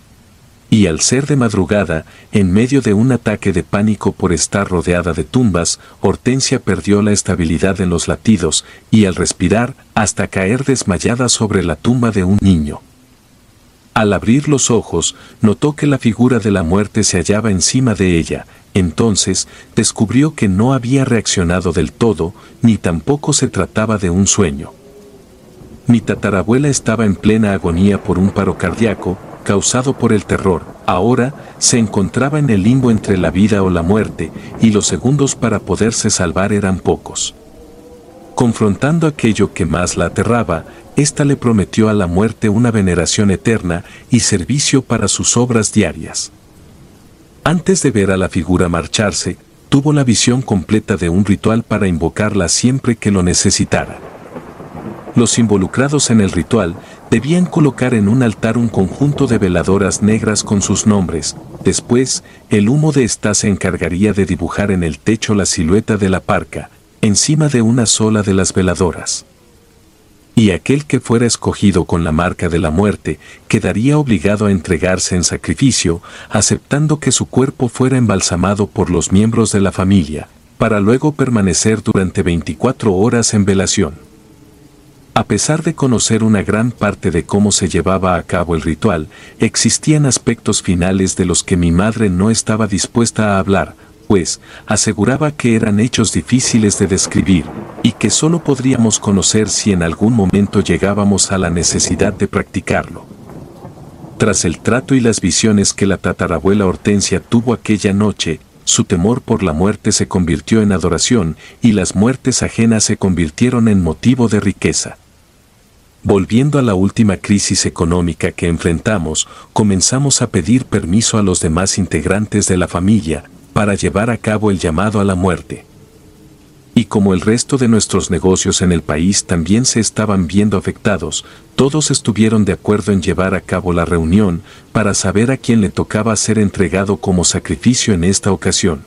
Speaker 1: Y al ser de madrugada, en medio de un ataque de pánico por estar rodeada de tumbas, Hortensia perdió la estabilidad en los latidos y al respirar, hasta caer desmayada sobre la tumba de un niño. Al abrir los ojos, notó que la figura de la muerte se hallaba encima de ella. Entonces, descubrió que no había reaccionado del todo, ni tampoco se trataba de un sueño. Mi tatarabuela estaba en plena agonía por un paro cardíaco, causado por el terror. Ahora, se encontraba en el limbo entre la vida o la muerte, y los segundos para poderse salvar eran pocos. Confrontando aquello que más la aterraba, ésta le prometió a la muerte una veneración eterna y servicio para sus obras diarias. Antes de ver a la figura marcharse, tuvo la visión completa de un ritual para invocarla siempre que lo necesitara. Los involucrados en el ritual debían colocar en un altar un conjunto de veladoras negras con sus nombres. Después, el humo de esta se encargaría de dibujar en el techo la silueta de la parca, encima de una sola de las veladoras. Y aquel que fuera escogido con la marca de la muerte quedaría obligado a entregarse en sacrificio, aceptando que su cuerpo fuera embalsamado por los miembros de la familia, para luego permanecer durante 24 horas en velación. A pesar de conocer una gran parte de cómo se llevaba a cabo el ritual, existían aspectos finales de los que mi madre no estaba dispuesta a hablar, pues aseguraba que eran hechos difíciles de describir, y que solo podríamos conocer si en algún momento llegábamos a la necesidad de practicarlo. Tras el trato y las visiones que la tatarabuela Hortensia tuvo aquella noche, su temor por la muerte se convirtió en adoración, y las muertes ajenas se convirtieron en motivo de riqueza. Volviendo a la última crisis económica que enfrentamos, comenzamos a pedir permiso a los demás integrantes de la familia, para llevar a cabo el llamado a la muerte. Y como el resto de nuestros negocios en el país también se estaban viendo afectados, todos estuvieron de acuerdo en llevar a cabo la reunión para saber a quién le tocaba ser entregado como sacrificio en esta ocasión.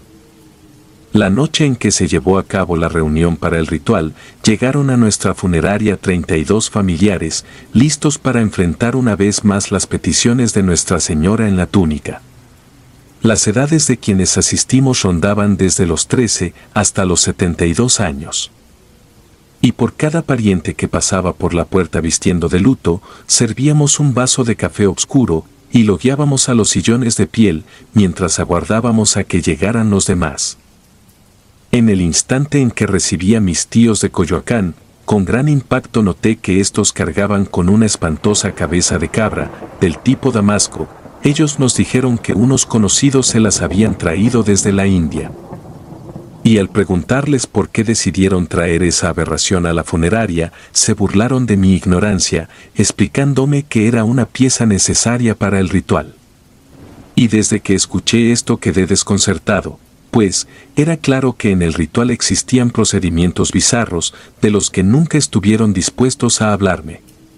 Speaker 1: La noche en que se llevó a cabo la reunión para el ritual, llegaron a nuestra funeraria 32 familiares, listos para enfrentar una vez más las peticiones de Nuestra Señora en la túnica. Las edades de quienes asistimos rondaban desde los 13 hasta los 72 años. Y por cada pariente que pasaba por la puerta vistiendo de luto, servíamos un vaso de café oscuro y lo guiábamos a los sillones de piel mientras aguardábamos a que llegaran los demás. En el instante en que recibí a mis tíos de Coyoacán, con gran impacto noté que estos cargaban con una espantosa cabeza de cabra, del tipo damasco. Ellos nos dijeron que unos conocidos se las habían traído desde la India. Y al preguntarles por qué decidieron traer esa aberración a la funeraria, se burlaron de mi ignorancia, explicándome que era una pieza necesaria para el ritual. Y desde que escuché esto quedé desconcertado, pues era claro que en el ritual existían procedimientos bizarros de los que nunca estuvieron dispuestos a hablarme.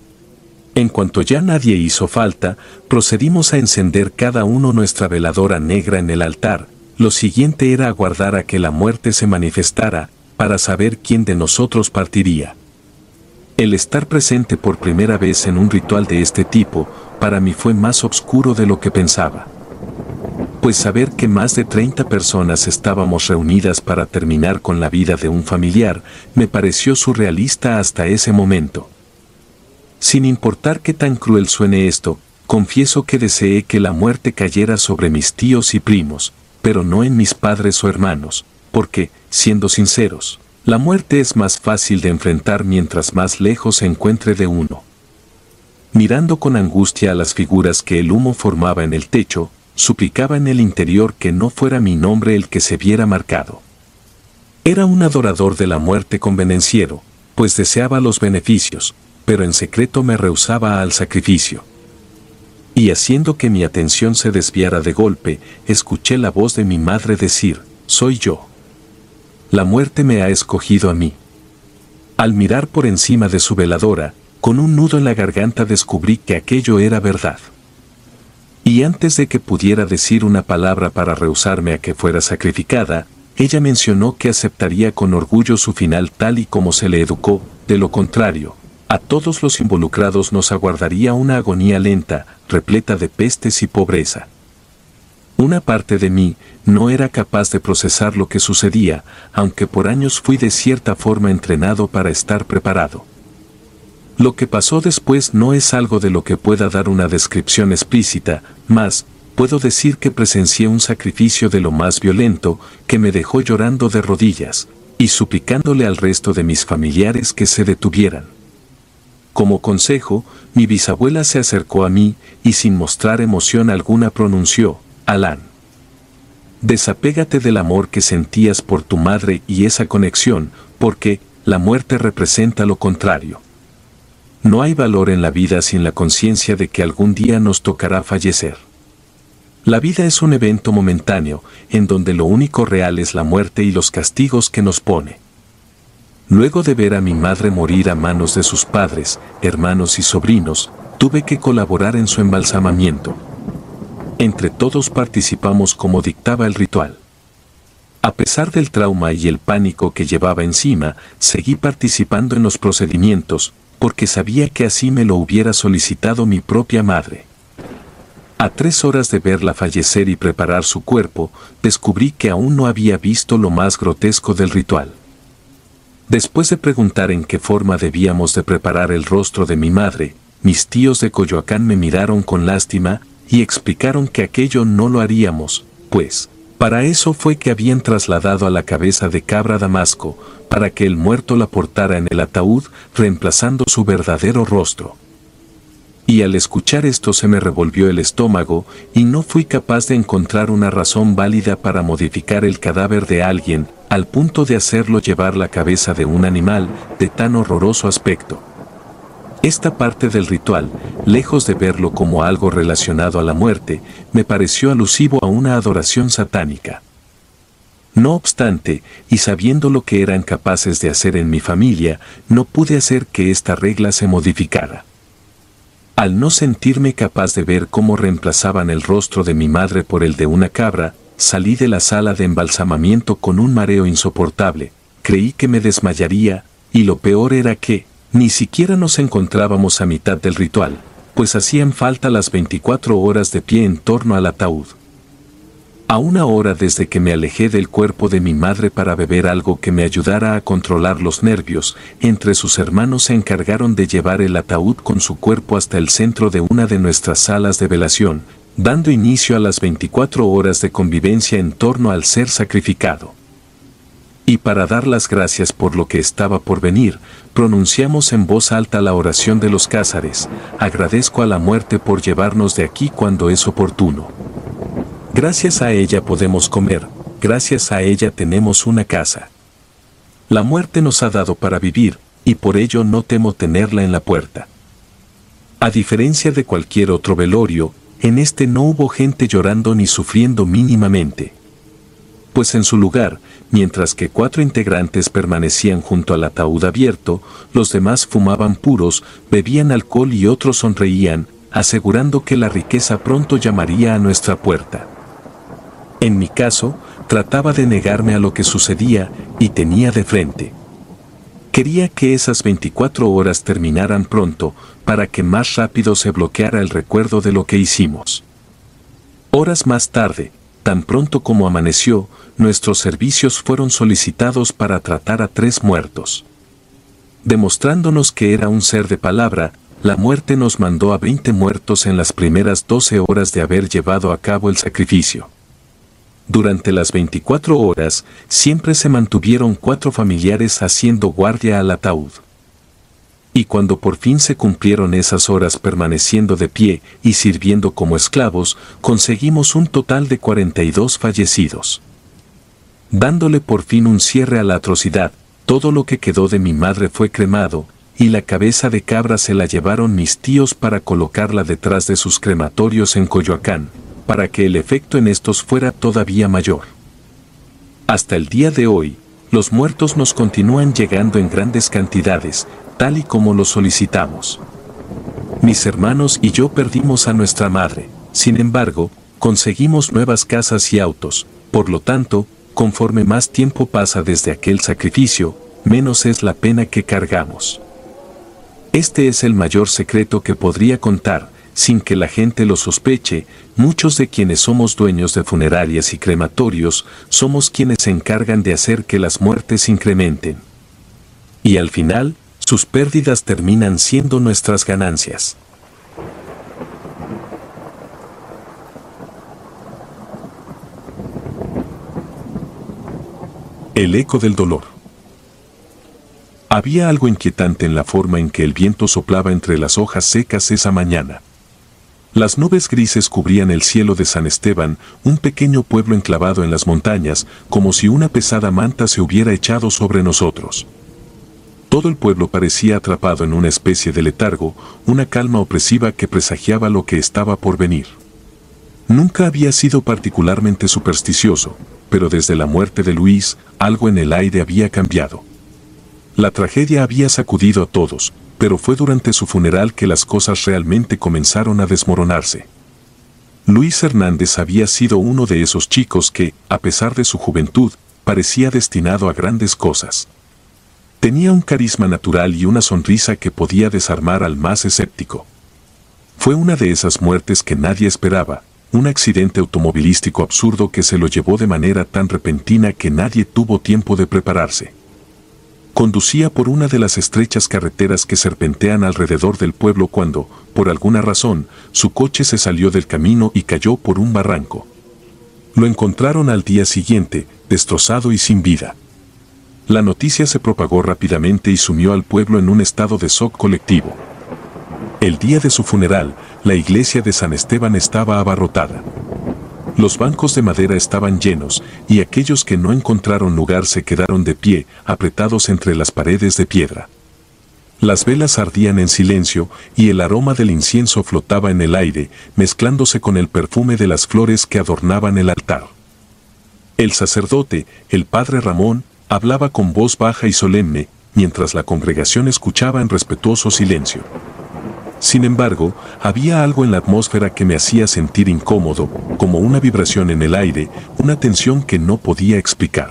Speaker 1: En cuanto ya nadie hizo falta, procedimos a encender cada uno nuestra veladora negra en el altar. Lo siguiente era aguardar a que la muerte se manifestara, para saber quién de nosotros partiría. El estar presente por primera vez en un ritual de este tipo, para mí fue más oscuro de lo que pensaba. Pues saber que más de 30 personas estábamos reunidas para terminar con la vida de un familiar, me pareció surrealista hasta ese momento. Sin importar qué tan cruel suene esto, confieso que deseé que la muerte cayera sobre mis tíos y primos, pero no en mis padres o hermanos, porque, siendo sinceros, la muerte es más fácil de enfrentar mientras más lejos se encuentre de uno. Mirando con angustia a las figuras que el humo formaba en el techo, suplicaba en el interior que no fuera mi nombre el que se viera marcado. Era un adorador de la muerte convenenciero, pues deseaba los beneficios, pero en secreto me rehusaba al sacrificio. Y haciendo que mi atención se desviara de golpe, escuché la voz de mi madre decir: «Soy yo. La muerte me ha escogido a mí». Al mirar por encima de su veladora, con un nudo en la garganta descubrí que aquello era verdad. Y antes de que pudiera decir una palabra para rehusarme a que fuera sacrificada, ella mencionó que aceptaría con orgullo su final tal y como se le educó, de lo contrario, a todos los involucrados nos aguardaría una agonía lenta, repleta de pestes y pobreza. Una parte de mí no era capaz de procesar lo que sucedía, aunque por años fui de cierta forma entrenado para estar preparado. Lo que pasó después no es algo de lo que pueda dar una descripción explícita, mas puedo decir que presencié un sacrificio de lo más violento que me dejó llorando de rodillas y suplicándole al resto de mis familiares que se detuvieran. Como consejo, mi bisabuela se acercó a mí y sin mostrar emoción alguna pronunció: «Alan, desapégate del amor que sentías por tu madre y esa conexión, porque la muerte representa lo contrario. No hay valor en la vida sin la conciencia de que algún día nos tocará fallecer. La vida es un evento momentáneo, en donde lo único real es la muerte y los castigos que nos pone». Luego de ver a mi madre morir a manos de sus padres, hermanos y sobrinos, tuve que colaborar en su embalsamamiento. Entre todos participamos como dictaba el ritual. A pesar del trauma y el pánico que llevaba encima, seguí participando en los procedimientos, porque sabía que así me lo hubiera solicitado mi propia madre. A 3 horas de verla fallecer y preparar su cuerpo, descubrí que aún no había visto lo más grotesco del ritual. Después de preguntar en qué forma debíamos de preparar el rostro de mi madre, mis tíos de Coyoacán me miraron con lástima y explicaron que aquello no lo haríamos, pues, para eso fue que habían trasladado a la cabeza de cabra a Damasco, para que el muerto la portara en el ataúd, reemplazando su verdadero rostro. Y al escuchar esto se me revolvió el estómago y no fui capaz de encontrar una razón válida para modificar el cadáver de alguien, al punto de hacerlo llevar la cabeza de un animal de tan horroroso aspecto. Esta parte del ritual, lejos de verlo como algo relacionado a la muerte, me pareció alusivo a una adoración satánica. No obstante, y sabiendo lo que eran capaces de hacer en mi familia, no pude hacer que esta regla se modificara. Al no sentirme capaz de ver cómo reemplazaban el rostro de mi madre por el de una cabra, salí de la sala de embalsamamiento con un mareo insoportable, creí que me desmayaría, y lo peor era que ni siquiera nos encontrábamos a mitad del ritual, pues hacían falta las 24 horas de pie en torno al ataúd. A 1 hora desde que me alejé del cuerpo de mi madre para beber algo que me ayudara a controlar los nervios, entre sus hermanos se encargaron de llevar el ataúd con su cuerpo hasta el centro de una de nuestras salas de velación, dando inicio a las 24 horas de convivencia en torno al ser sacrificado. Y para dar las gracias por lo que estaba por venir, pronunciamos en voz alta la oración de los Cázares: agradezco a la muerte por llevarnos de aquí cuando es oportuno. Gracias a ella podemos comer, gracias a ella tenemos una casa. La muerte nos ha dado para vivir, y por ello no temo tenerla en la puerta. A diferencia de cualquier otro velorio, en este no hubo gente llorando ni sufriendo mínimamente. Pues en su lugar, mientras que 4 integrantes permanecían junto al ataúd abierto, los demás fumaban puros, bebían alcohol y otros sonreían, asegurando que la riqueza pronto llamaría a nuestra puerta. En mi caso, trataba de negarme a lo que sucedía y tenía de frente. Quería que esas 24 horas terminaran pronto, para que más rápido se bloqueara el recuerdo de lo que hicimos. Horas más tarde, tan pronto como amaneció, nuestros servicios fueron solicitados para tratar a 3 muertos. Demostrándonos que era un ser de palabra, la muerte nos mandó a 20 muertos en las primeras 12 horas de haber llevado a cabo el sacrificio. Durante las 24 horas, siempre se mantuvieron 4 familiares haciendo guardia al ataúd. Y cuando por fin se cumplieron esas horas permaneciendo de pie y sirviendo como esclavos, conseguimos un total de 42 fallecidos. Dándole por fin un cierre a la atrocidad, todo lo que quedó de mi madre fue cremado, y la cabeza de cabra se la llevaron mis tíos para colocarla detrás de sus crematorios en Coyoacán, para que el efecto en estos fuera todavía mayor. Hasta el día de hoy, los muertos nos continúan llegando en grandes cantidades, tal y como lo solicitamos. Mis hermanos y yo perdimos a nuestra madre, sin embargo, conseguimos nuevas casas y autos, por lo tanto, conforme más tiempo pasa desde aquel sacrificio, menos es la pena que cargamos. Este es el mayor secreto que podría contar, sin que la gente lo sospeche. Muchos de quienes somos dueños de funerarias y crematorios, somos quienes se encargan de hacer que las muertes incrementen. Y al final, sus pérdidas terminan siendo nuestras ganancias. El eco del dolor. Había algo inquietante en la forma en que el viento soplaba entre las hojas secas esa mañana. Las nubes grises cubrían el cielo de San Esteban, un pequeño pueblo enclavado en las montañas, como si una pesada manta se hubiera echado sobre nosotros. Todo el pueblo parecía atrapado en una especie de letargo, una calma opresiva que presagiaba lo que estaba por venir. Nunca había sido particularmente supersticioso, pero desde la muerte de Luis, algo en el aire había cambiado. La tragedia había sacudido a todos, pero fue durante su funeral que las cosas realmente comenzaron a desmoronarse. Luis Hernández había sido uno de esos chicos que, a pesar de su juventud, parecía destinado a grandes cosas. Tenía un carisma natural y una sonrisa que podía desarmar al más escéptico. Fue una de esas muertes que nadie esperaba, un accidente automovilístico absurdo que se lo llevó de manera tan repentina que nadie tuvo tiempo de prepararse. Conducía por una de las estrechas carreteras que serpentean alrededor del pueblo cuando, por alguna razón, su coche se salió del camino y cayó por un barranco. Lo encontraron al día siguiente, destrozado y sin vida. La noticia se propagó rápidamente y sumió al pueblo en un estado de shock colectivo. El día de su funeral, la iglesia de San Esteban estaba abarrotada. Los bancos de madera estaban llenos, y aquellos que no encontraron lugar se quedaron de pie, apretados entre las paredes de piedra. Las velas ardían en silencio, y el aroma del incienso flotaba en el aire, mezclándose con el perfume de las flores que adornaban el altar. El sacerdote, el padre Ramón, hablaba con voz baja y solemne, mientras la congregación escuchaba en respetuoso silencio. Sin embargo, había algo en la atmósfera que me hacía sentir incómodo, como una vibración en el aire, una tensión que no podía explicar.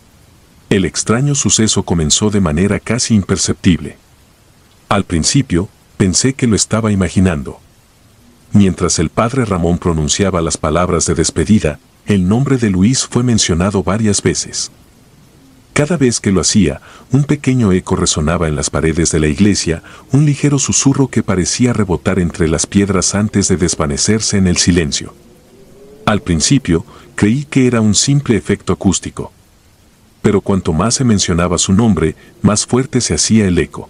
Speaker 1: El extraño suceso comenzó de manera casi imperceptible. Al principio, pensé que lo estaba imaginando. Mientras el padre Ramón pronunciaba las palabras de despedida, el nombre de Luis fue mencionado varias veces. Cada vez que lo hacía, un pequeño eco resonaba en las paredes de la iglesia, un ligero susurro que parecía rebotar entre las piedras antes de desvanecerse en el silencio. Al principio, creí que era un simple efecto acústico. Pero cuanto más se mencionaba su nombre, más fuerte se hacía el eco.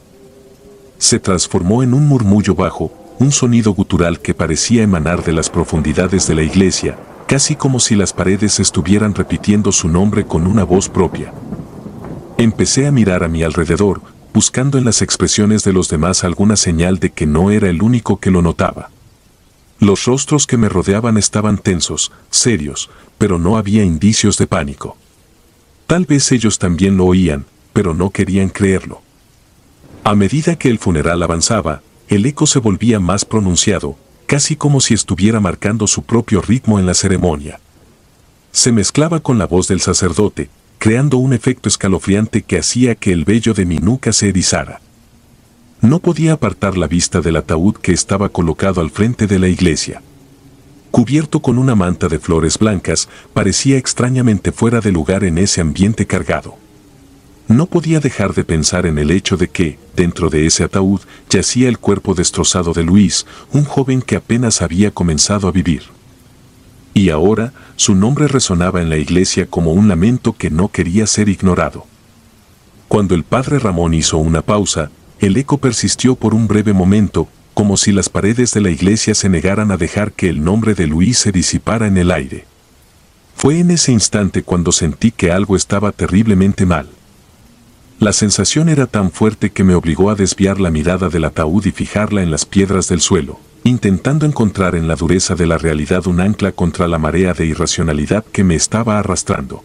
Speaker 1: Se transformó en un murmullo bajo, un sonido gutural que parecía emanar de las profundidades de la iglesia, casi como si las paredes estuvieran repitiendo su nombre con una voz propia. Empecé a mirar a mi alrededor, buscando en las expresiones de los demás alguna señal de que no era el único que lo notaba. Los rostros que me rodeaban estaban tensos, serios, pero no había indicios de pánico. Tal vez ellos también lo oían, pero no querían creerlo. A medida que el funeral avanzaba, el eco se volvía más pronunciado, casi como si estuviera marcando su propio ritmo en la ceremonia. Se mezclaba con la voz del sacerdote, creando un efecto escalofriante que hacía que el vello de mi nuca se erizara. No podía apartar la vista del ataúd que estaba colocado al frente de la iglesia. Cubierto con una manta de flores blancas, parecía extrañamente fuera de lugar en ese ambiente cargado. No podía dejar de pensar en el hecho de que, dentro de ese ataúd, yacía el cuerpo destrozado de Luis, un joven que apenas había comenzado a vivir. Y ahora, su nombre resonaba en la iglesia como un lamento que no quería ser ignorado. Cuando el padre Ramón hizo una pausa, el eco persistió por un breve momento, como si las paredes de la iglesia se negaran a dejar que el nombre de Luis se disipara en el aire. Fue en ese instante cuando sentí que algo estaba terriblemente mal. La sensación era tan fuerte que me obligó a desviar la mirada del ataúd y fijarla en las piedras del suelo, intentando encontrar en la dureza de la realidad un ancla contra la marea de irracionalidad que me estaba arrastrando.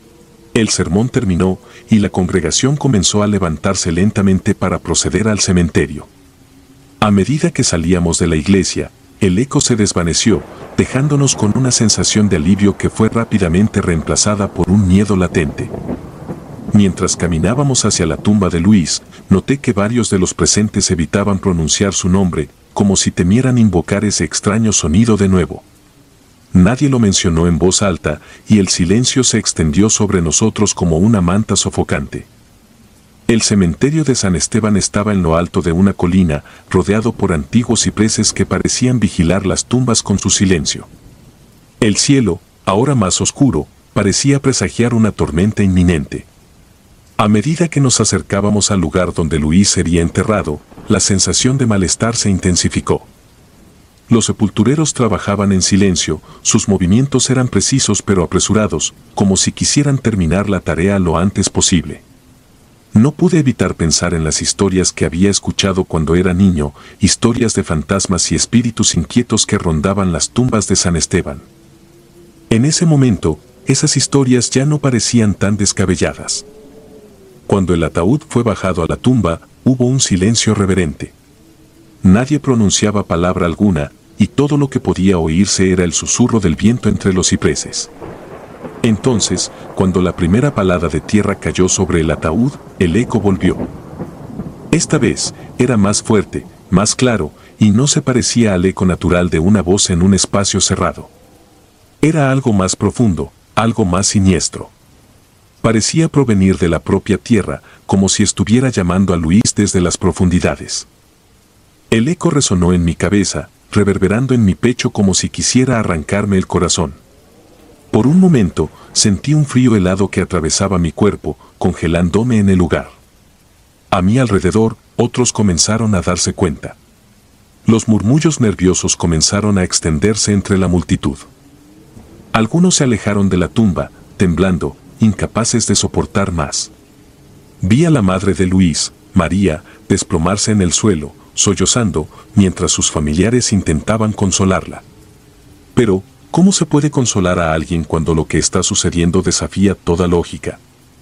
Speaker 1: El sermón terminó y la congregación comenzó a levantarse lentamente para proceder al cementerio. A medida que salíamos de la iglesia, el eco se desvaneció, dejándonos con una sensación de alivio que fue rápidamente reemplazada por un miedo latente. Mientras caminábamos hacia la tumba de Luis, noté que varios de los presentes evitaban pronunciar su nombre, como si temieran invocar ese extraño sonido de nuevo. Nadie lo mencionó en voz alta, y el silencio se extendió sobre nosotros como una manta sofocante. El cementerio de San Esteban estaba en lo alto de una colina, rodeado por antiguos cipreses que parecían vigilar las tumbas con su silencio. El cielo, ahora más oscuro, parecía presagiar una tormenta inminente. A medida que nos acercábamos al lugar donde Luis sería enterrado, la sensación de malestar se intensificó. Los sepultureros trabajaban en silencio, sus movimientos eran precisos pero apresurados, como si quisieran terminar la tarea lo antes posible. No pude evitar pensar en las historias que había escuchado cuando era niño, historias de fantasmas y espíritus inquietos que rondaban las tumbas de San Esteban. En ese momento, esas historias ya no parecían tan descabelladas. Cuando el ataúd fue bajado a la tumba, hubo un silencio reverente. Nadie pronunciaba palabra alguna, y todo lo que podía oírse era el susurro del viento entre los cipreses. Entonces, cuando la primera palada de tierra cayó sobre el ataúd, el eco volvió. Esta vez, era más fuerte, más claro, y no se parecía al eco natural de una voz en un espacio cerrado. Era algo más profundo, algo más siniestro. Parecía provenir de la propia tierra, como si estuviera llamando a Luis desde las profundidades. El eco resonó en mi cabeza, reverberando en mi pecho como si quisiera arrancarme el corazón. Por un momento, sentí un frío helado que atravesaba mi cuerpo, congelándome en el lugar. A mi alrededor, otros comenzaron a darse cuenta. Los murmullos nerviosos comenzaron a extenderse entre la multitud. Algunos se alejaron de la tumba, temblando, incapaces de soportar más. Vi a la madre de Luis, María, desplomarse en el suelo, sollozando, mientras sus familiares intentaban consolarla. Pero, ¿cómo se puede consolar a alguien cuando lo que está sucediendo desafía toda lógica?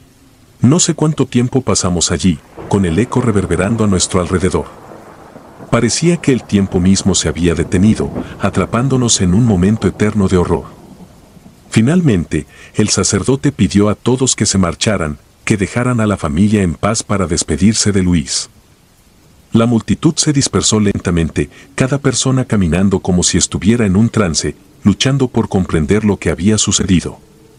Speaker 1: No sé cuánto tiempo pasamos allí, con el eco reverberando a nuestro alrededor. Parecía que el tiempo mismo se había detenido, atrapándonos en un momento eterno de horror. Finalmente, el sacerdote pidió a todos que se marcharan, que dejaran a la familia en paz para despedirse de Luis. La multitud se dispersó lentamente, cada persona caminando como si estuviera en un trance, luchando por comprender lo que había sucedido.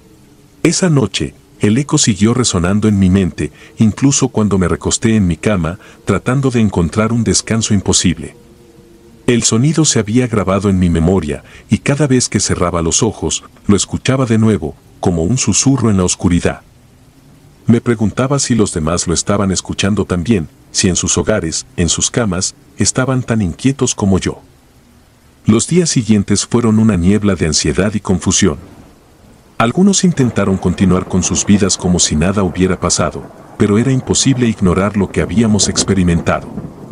Speaker 1: Esa noche, el eco siguió resonando en mi mente, incluso cuando me recosté en mi cama, tratando de encontrar un descanso imposible. El sonido se había grabado en mi memoria, y cada vez que cerraba los ojos, lo escuchaba de nuevo, como un susurro en la oscuridad. Me preguntaba si los demás lo estaban escuchando también, si en sus hogares, en sus camas, estaban tan inquietos como yo. Los días siguientes fueron una niebla de ansiedad y confusión. Algunos intentaron continuar con sus vidas como si nada hubiera pasado, pero era imposible ignorar lo que habíamos experimentado.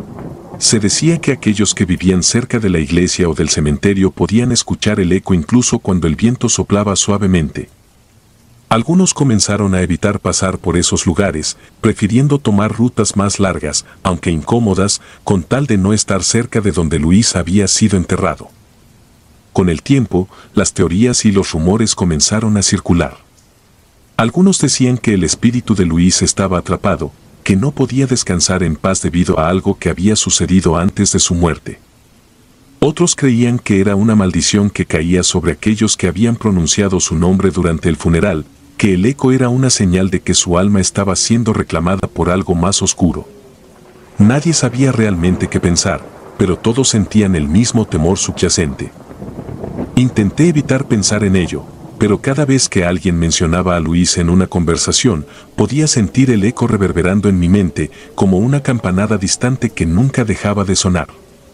Speaker 1: Se decía que aquellos que vivían cerca de la iglesia o del cementerio podían escuchar el eco incluso cuando el viento soplaba suavemente. Algunos comenzaron a evitar pasar por esos lugares, prefiriendo tomar rutas más largas, aunque incómodas, con tal de no estar cerca de donde Luis había sido enterrado. Con el tiempo, las teorías y los rumores comenzaron a circular. Algunos decían que el espíritu de Luis estaba atrapado, que no podía descansar en paz debido a algo que había sucedido antes de su muerte. Otros creían que era una maldición que caía sobre aquellos que habían pronunciado su nombre durante el funeral, que el eco era una señal de que su alma estaba siendo reclamada por algo más oscuro. Nadie sabía realmente qué pensar, pero todos sentían el mismo temor subyacente. Intenté evitar pensar en ello, pero cada vez que alguien mencionaba a Luis en una conversación, podía sentir el eco reverberando en mi mente como una campanada distante que nunca dejaba de sonar.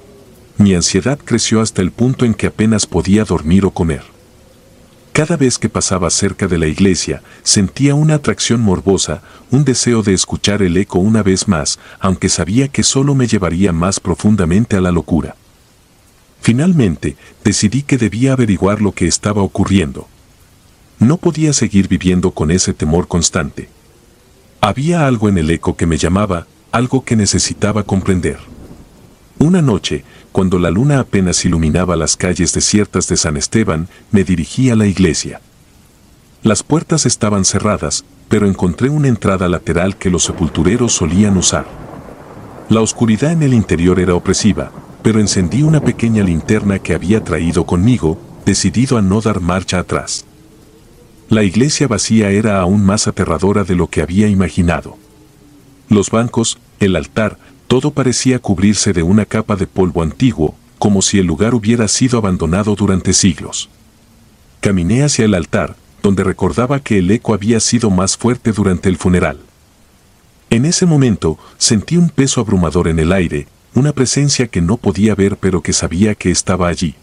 Speaker 1: Mi ansiedad creció hasta el punto en que apenas podía dormir o comer. Cada vez que pasaba cerca de la iglesia, sentía una atracción morbosa, un deseo de escuchar el eco una vez más, aunque sabía que solo me llevaría más profundamente a la locura. Finalmente, decidí que debía averiguar lo que estaba ocurriendo. No podía seguir viviendo con ese temor constante. Había algo en el eco que me llamaba, algo que necesitaba comprender. Una noche, cuando la luna apenas iluminaba las calles desiertas de San Esteban, me dirigí a la iglesia. Las puertas estaban cerradas, pero encontré una entrada lateral que los sepultureros solían usar. La oscuridad en el interior era opresiva, pero encendí una pequeña linterna que había traído conmigo, decidido a no dar marcha atrás. La iglesia vacía era aún más aterradora de lo que había imaginado. Los bancos, el altar, todo parecía cubrirse de una capa de polvo antiguo, como si el lugar hubiera sido abandonado durante siglos. Caminé hacia el altar, donde recordaba que el eco había sido más fuerte durante el funeral. En ese momento, sentí un peso abrumador en el aire, una presencia que no podía ver pero que sabía que estaba allí.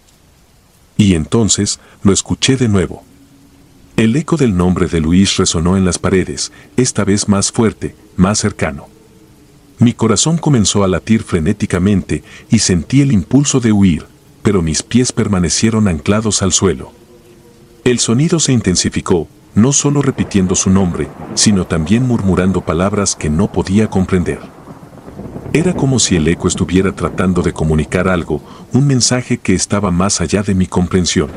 Speaker 1: Y entonces, lo escuché de nuevo. El eco del nombre de Luis resonó en las paredes, esta vez más fuerte, más cercano. Mi corazón comenzó a latir frenéticamente y sentí el impulso de huir, pero mis pies permanecieron anclados al suelo. El sonido se intensificó, no solo repitiendo su nombre, sino también murmurando palabras que no podía comprender. Era como si el eco estuviera tratando de comunicar algo, un mensaje que estaba más allá de mi comprensión.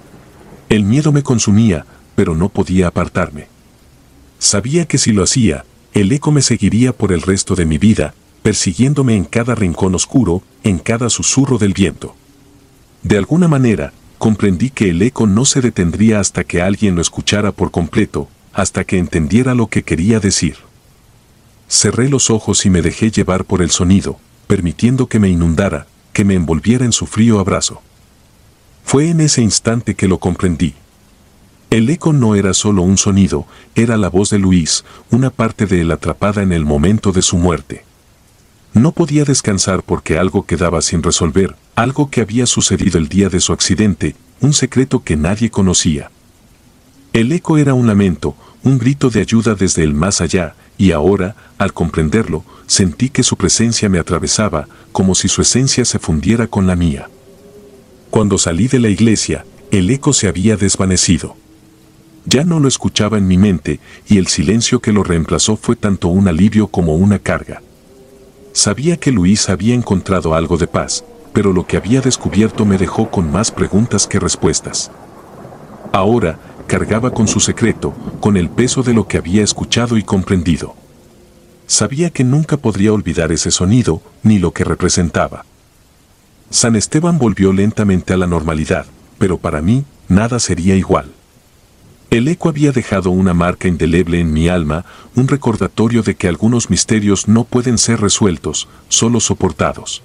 Speaker 1: El miedo me consumía, pero no podía apartarme. Sabía que si lo hacía, el eco me seguiría por el resto de mi vida, persiguiéndome en cada rincón oscuro, en cada susurro del viento. De alguna manera, comprendí que el eco no se detendría hasta que alguien lo escuchara por completo, hasta que entendiera lo que quería decir. Cerré los ojos y me dejé llevar por el sonido, permitiendo que me inundara, que me envolviera en su frío abrazo. Fue en ese instante que lo comprendí. El eco no era solo un sonido, era la voz de Luis, una parte de él atrapada en el momento de su muerte. No podía descansar porque algo quedaba sin resolver, algo que había sucedido el día de su accidente, un secreto que nadie conocía. El eco era un lamento, un grito de ayuda desde el más allá, y ahora, al comprenderlo, sentí que su presencia me atravesaba, como si su esencia se fundiera con la mía. Cuando salí de la iglesia, el eco se había desvanecido. Ya no lo escuchaba en mi mente, y el silencio que lo reemplazó fue tanto un alivio como una carga. Sabía que Luis había encontrado algo de paz, pero lo que había descubierto me dejó con más preguntas que respuestas. Ahora, cargaba con su secreto, con el peso de lo que había escuchado y comprendido. Sabía que nunca podría olvidar ese sonido, ni lo que representaba. San Esteban volvió lentamente a la normalidad, pero para mí, nada sería igual. El eco había dejado una marca indeleble en mi alma, un recordatorio de que algunos misterios no pueden ser resueltos, solo soportados.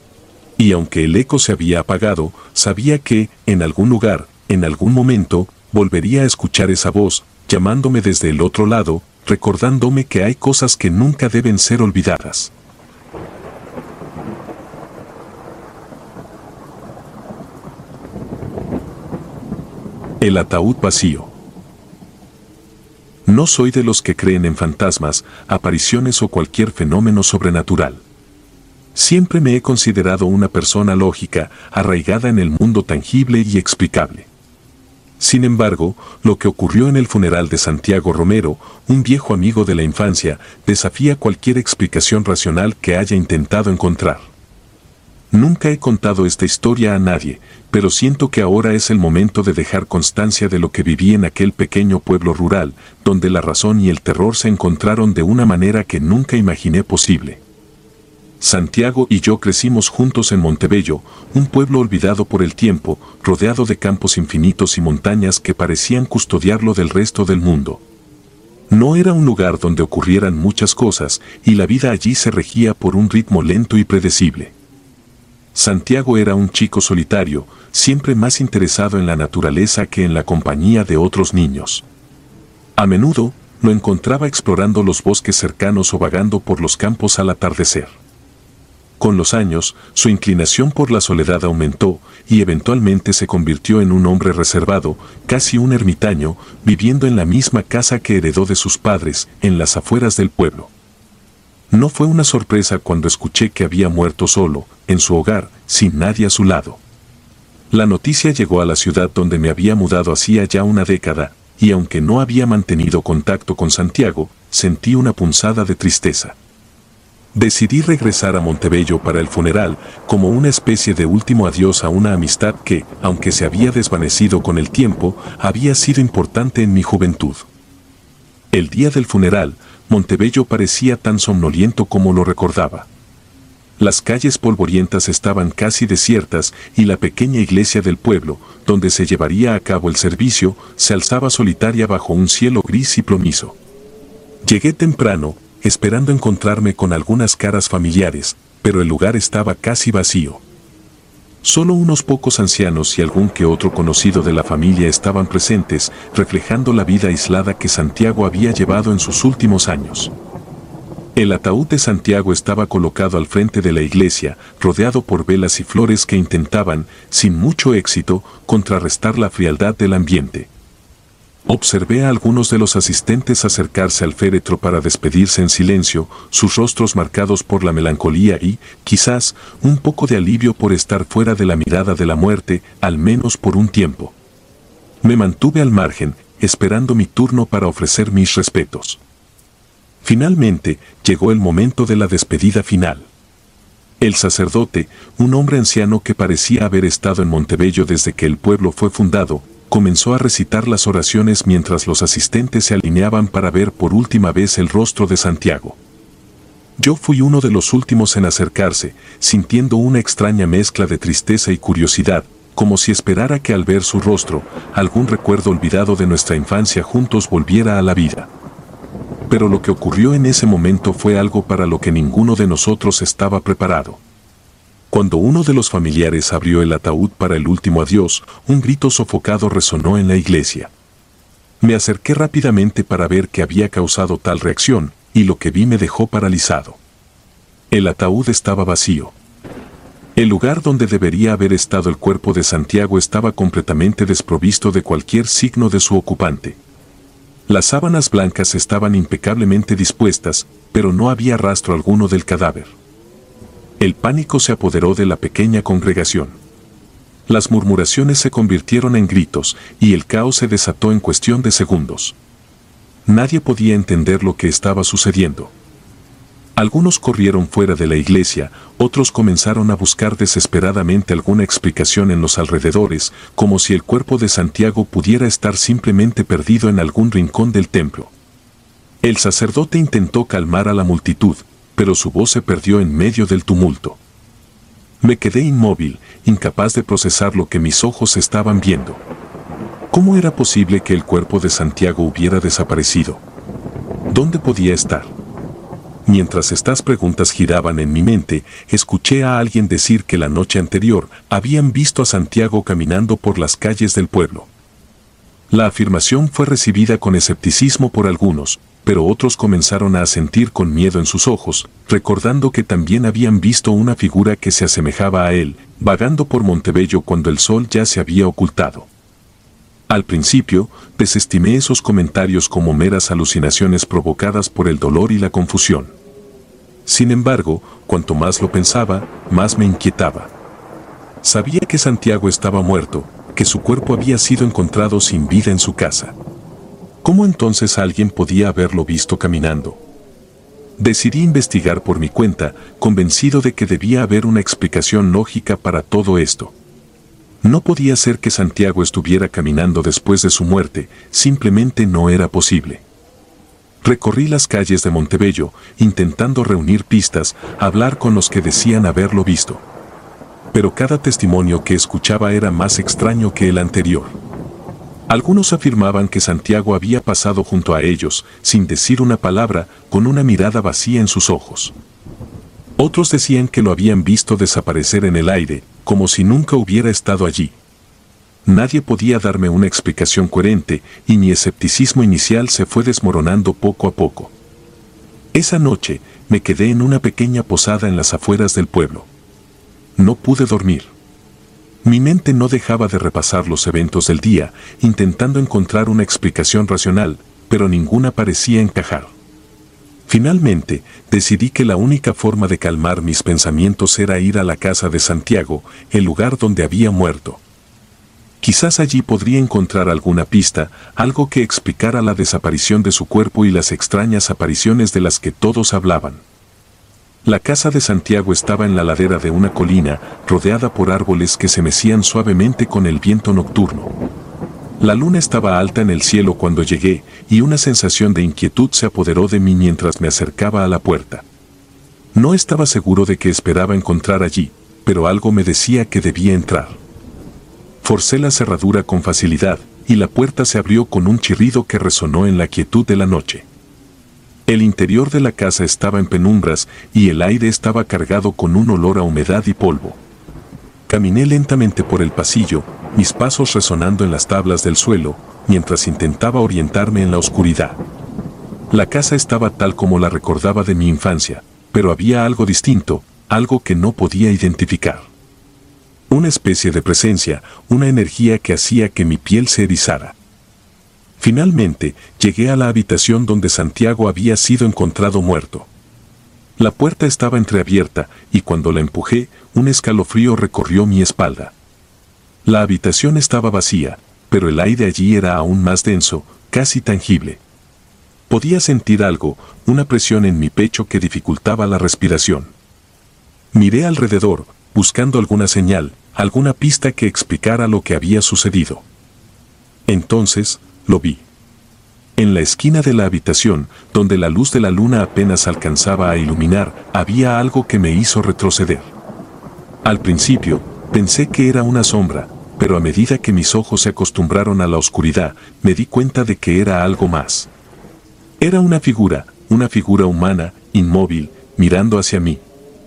Speaker 1: Y aunque el eco se había apagado, sabía que, en algún lugar, en algún momento, volvería a escuchar esa voz, llamándome desde el otro lado, recordándome que hay cosas que nunca deben ser olvidadas. El ataúd vacío. No soy de los que creen en fantasmas, apariciones o cualquier fenómeno sobrenatural. Siempre me he considerado una persona lógica, arraigada en el mundo tangible y explicable. Sin embargo, lo que ocurrió en el funeral de Santiago Romero, un viejo amigo de la infancia, desafía cualquier explicación racional que haya intentado encontrar. Nunca he contado esta historia a nadie, pero siento que ahora es el momento de dejar constancia de lo que viví en aquel pequeño pueblo rural, donde la razón y el terror se encontraron de una manera que nunca imaginé posible. Santiago y yo crecimos juntos en Montebello, un pueblo olvidado por el tiempo, rodeado de campos infinitos y montañas que parecían custodiarlo del resto del mundo. No era un lugar donde ocurrieran muchas cosas, y la vida allí se regía por un ritmo lento y predecible. Santiago era un chico solitario, siempre más interesado en la naturaleza que en la compañía de otros niños. A menudo, lo encontraba explorando los bosques cercanos o vagando por los campos al atardecer. Con los años, su inclinación por la soledad aumentó y eventualmente se convirtió en un hombre reservado, casi un ermitaño, viviendo en la misma casa que heredó de sus padres, en las afueras del pueblo. No fue una sorpresa cuando escuché que había muerto solo, en su hogar, sin nadie a su lado. La noticia llegó a la ciudad donde me había mudado hacía ya una década, y aunque no había mantenido contacto con Santiago, sentí una punzada de tristeza. Decidí regresar a Montebello para el funeral, como una especie de último adiós a una amistad que, aunque se había desvanecido con el tiempo, había sido importante en mi juventud. El día del funeral, Montebello parecía tan somnoliento como lo recordaba. Las calles polvorientas estaban casi desiertas y la pequeña iglesia del pueblo, donde se llevaría a cabo el servicio, se alzaba solitaria bajo un cielo gris y plomizo. Llegué temprano, esperando encontrarme con algunas caras familiares, pero el lugar estaba casi vacío. Solo unos pocos ancianos y algún que otro conocido de la familia estaban presentes, reflejando la vida aislada que Santiago había llevado en sus últimos años. El ataúd de Santiago estaba colocado al frente de la iglesia, rodeado por velas y flores que intentaban, sin mucho éxito, contrarrestar la frialdad del ambiente. Observé a algunos de los asistentes acercarse al féretro para despedirse en silencio, sus rostros marcados por la melancolía y, quizás, un poco de alivio por estar fuera de la mirada de la muerte, al menos por un tiempo. Me mantuve al margen, esperando mi turno para ofrecer mis respetos. Finalmente, llegó el momento de la despedida final. El sacerdote, un hombre anciano que parecía haber estado en Montebello desde que el pueblo fue fundado, comenzó a recitar las oraciones mientras los asistentes se alineaban para ver por última vez el rostro de Santiago. Yo fui uno de los últimos en acercarse, sintiendo una extraña mezcla de tristeza y curiosidad, como si esperara que al ver su rostro, algún recuerdo olvidado de nuestra infancia juntos volviera a la vida. Pero lo que ocurrió en ese momento fue algo para lo que ninguno de nosotros estaba preparado. Cuando uno de los familiares abrió el ataúd para el último adiós, un grito sofocado resonó en la iglesia. Me acerqué rápidamente para ver qué había causado tal reacción, y lo que vi me dejó paralizado. El ataúd estaba vacío. El lugar donde debería haber estado el cuerpo de Santiago estaba completamente desprovisto de cualquier signo de su ocupante. Las sábanas blancas estaban impecablemente dispuestas, pero no había rastro alguno del cadáver. El pánico se apoderó de la pequeña congregación. Las murmuraciones se convirtieron en gritos, y el caos se desató en cuestión de segundos. Nadie podía entender lo que estaba sucediendo. Algunos corrieron fuera de la iglesia, otros comenzaron a buscar desesperadamente alguna explicación en los alrededores, como si el cuerpo de Santiago pudiera estar simplemente perdido en algún rincón del templo. El sacerdote intentó calmar a la multitud, pero su voz se perdió en medio del tumulto. Me quedé inmóvil, incapaz de procesar lo que mis ojos estaban viendo. ¿Cómo era posible que el cuerpo de Santiago hubiera desaparecido? ¿Dónde podía estar? Mientras estas preguntas giraban en mi mente, escuché a alguien decir que la noche anterior habían visto a Santiago caminando por las calles del pueblo. La afirmación fue recibida con escepticismo por algunos, pero otros comenzaron a asentir con miedo en sus ojos, recordando que también habían visto una figura que se asemejaba a él, vagando por Montebello cuando el sol ya se había ocultado. Al principio, desestimé esos comentarios como meras alucinaciones provocadas por el dolor y la confusión. Sin embargo, cuanto más lo pensaba, más me inquietaba. Sabía que Santiago estaba muerto, que su cuerpo había sido encontrado sin vida en su casa. ¿Cómo entonces alguien podía haberlo visto caminando? Decidí investigar por mi cuenta, convencido de que debía haber una explicación lógica para todo esto. No podía ser que Santiago estuviera caminando después de su muerte, simplemente no era posible. Recorrí las calles de Montebello, intentando reunir pistas, hablar con los que decían haberlo visto. Pero cada testimonio que escuchaba era más extraño que el anterior. Algunos afirmaban que Santiago había pasado junto a ellos, sin decir una palabra, con una mirada vacía en sus ojos. Otros decían que lo habían visto desaparecer en el aire, como si nunca hubiera estado allí. Nadie podía darme una explicación coherente y mi escepticismo inicial se fue desmoronando poco a poco. Esa noche me quedé en una pequeña posada en las afueras del pueblo. No pude dormir. Mi mente no dejaba de repasar los eventos del día, intentando encontrar una explicación racional, pero ninguna parecía encajar. Finalmente, decidí que la única forma de calmar mis pensamientos era ir a la casa de Santiago, el lugar donde había muerto. Quizás allí podría encontrar alguna pista, algo que explicara la desaparición de su cuerpo y las extrañas apariciones de las que todos hablaban. La casa de Santiago estaba en la ladera de una colina, rodeada por árboles que se mecían suavemente con el viento nocturno. La luna estaba alta en el cielo cuando llegué, y una sensación de inquietud se apoderó de mí mientras me acercaba a la puerta. No estaba seguro de qué esperaba encontrar allí, pero algo me decía que debía entrar. Forcé la cerradura con facilidad, y la puerta se abrió con un chirrido que resonó en la quietud de la noche. El interior de la casa estaba en penumbras, y el aire estaba cargado con un olor a humedad y polvo. Caminé lentamente por el pasillo, mis pasos resonando en las tablas del suelo, mientras intentaba orientarme en la oscuridad. La casa estaba tal como la recordaba de mi infancia, pero había algo distinto, algo que no podía identificar. Una especie de presencia, una energía que hacía que mi piel se erizara. Finalmente, llegué a la habitación donde Santiago había sido encontrado muerto. La puerta estaba entreabierta, y cuando la empujé, un escalofrío recorrió mi espalda. La habitación estaba vacía, pero el aire allí era aún más denso, casi tangible. Podía sentir algo, una presión en mi pecho que dificultaba la respiración. Miré alrededor, buscando alguna señal, alguna pista que explicara lo que había sucedido. Entonces, lo vi. En la esquina de la habitación, donde la luz de la luna apenas alcanzaba a iluminar, había algo que me hizo retroceder. Al principio, pensé que era una sombra, pero a medida que mis ojos se acostumbraron a la oscuridad, me di cuenta de que era algo más. Era una figura humana, inmóvil, mirando hacia mí.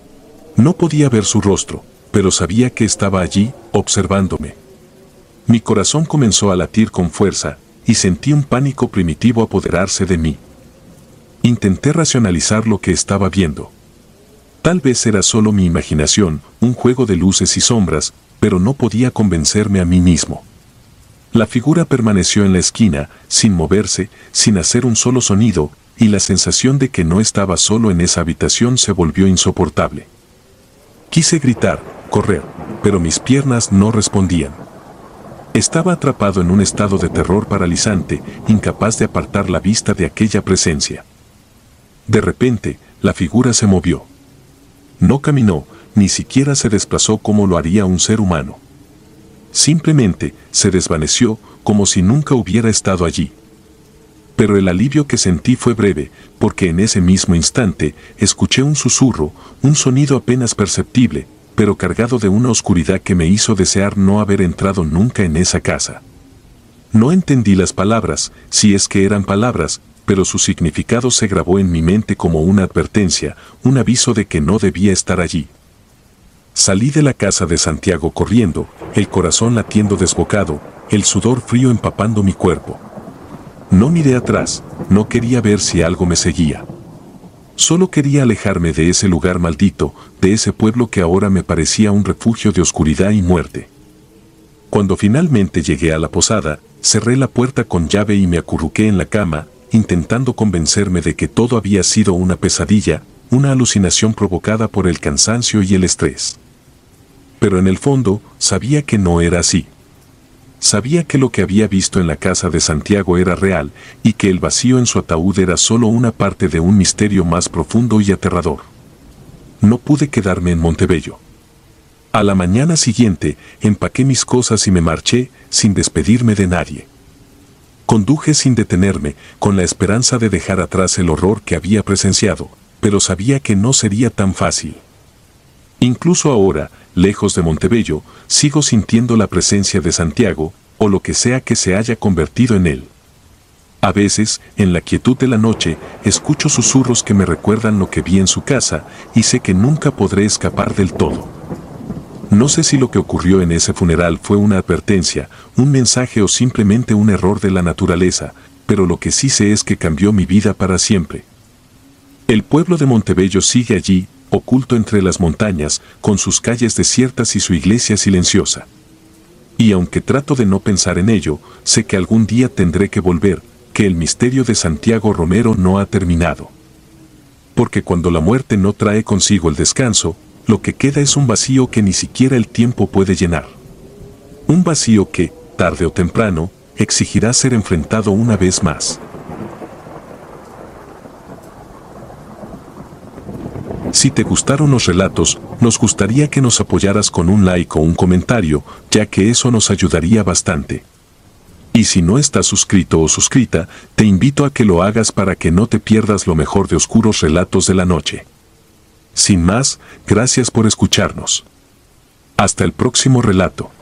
Speaker 1: No podía ver su rostro, pero sabía que estaba allí, observándome. Mi corazón comenzó a latir con fuerza, y sentí un pánico primitivo apoderarse de mí. Intenté racionalizar lo que estaba viendo. Tal vez era solo mi imaginación, un juego de luces y sombras, pero no podía convencerme a mí mismo. La figura permaneció en la esquina, sin moverse, sin hacer un solo sonido, y la sensación de que no estaba solo en esa habitación se volvió insoportable. Quise gritar, correr, pero mis piernas no respondían. Estaba atrapado en un estado de terror paralizante, incapaz de apartar la vista de aquella presencia. De repente, la figura se movió. No caminó, ni siquiera se desplazó como lo haría un ser humano. Simplemente, se desvaneció, como si nunca hubiera estado allí. Pero el alivio que sentí fue breve, porque en ese mismo instante, escuché un susurro, un sonido apenas perceptible, pero cargado de una oscuridad que me hizo desear no haber entrado nunca en esa casa. No entendí las palabras, si es que eran palabras, pero su significado se grabó en mi mente como una advertencia, un aviso de que no debía estar allí. Salí de la casa de Santiago corriendo, el corazón latiendo desbocado, el sudor frío empapando mi cuerpo. No miré atrás, no quería ver si algo me seguía. Solo quería alejarme de ese lugar maldito, de ese pueblo que ahora me parecía un refugio de oscuridad y muerte. Cuando finalmente llegué a la posada, cerré la puerta con llave y me acurruqué en la cama, intentando convencerme de que todo había sido una pesadilla, una alucinación provocada por el cansancio y el estrés. Pero en el fondo, sabía que no era así. Sabía que lo que había visto en la casa de Santiago era real, y que el vacío en su ataúd era solo una parte de un misterio más profundo y aterrador. No pude quedarme en Montebello. A la mañana siguiente, empaqué mis cosas y me marché, sin despedirme de nadie. Conduje sin detenerme, con la esperanza de dejar atrás el horror que había presenciado, pero sabía que no sería tan fácil. Incluso ahora, lejos de Montebello, sigo sintiendo la presencia de Santiago, o lo que sea que se haya convertido en él. A veces, en la quietud de la noche, escucho susurros que me recuerdan lo que vi en su casa y sé que nunca podré escapar del todo. No sé si lo que ocurrió en ese funeral fue una advertencia, un mensaje o simplemente un error de la naturaleza, pero lo que sí sé es que cambió mi vida para siempre. El pueblo de Montebello sigue allí, oculto entre las montañas, con sus calles desiertas y su iglesia silenciosa. Y aunque trato de no pensar en ello, sé que algún día tendré que volver, que el misterio de Santiago Romero no ha terminado. Porque cuando la muerte no trae consigo el descanso, lo que queda es un vacío que ni siquiera el tiempo puede llenar. Un vacío que, tarde o temprano, exigirá ser enfrentado una vez más. Si te gustaron los relatos, nos gustaría que nos apoyaras con un like o un comentario, ya que eso nos ayudaría bastante. Y si no estás suscrito o suscrita, te invito a que lo hagas para que no te pierdas lo mejor de Oscuros Relatos de la Noche. Sin más, gracias por escucharnos. Hasta el próximo relato.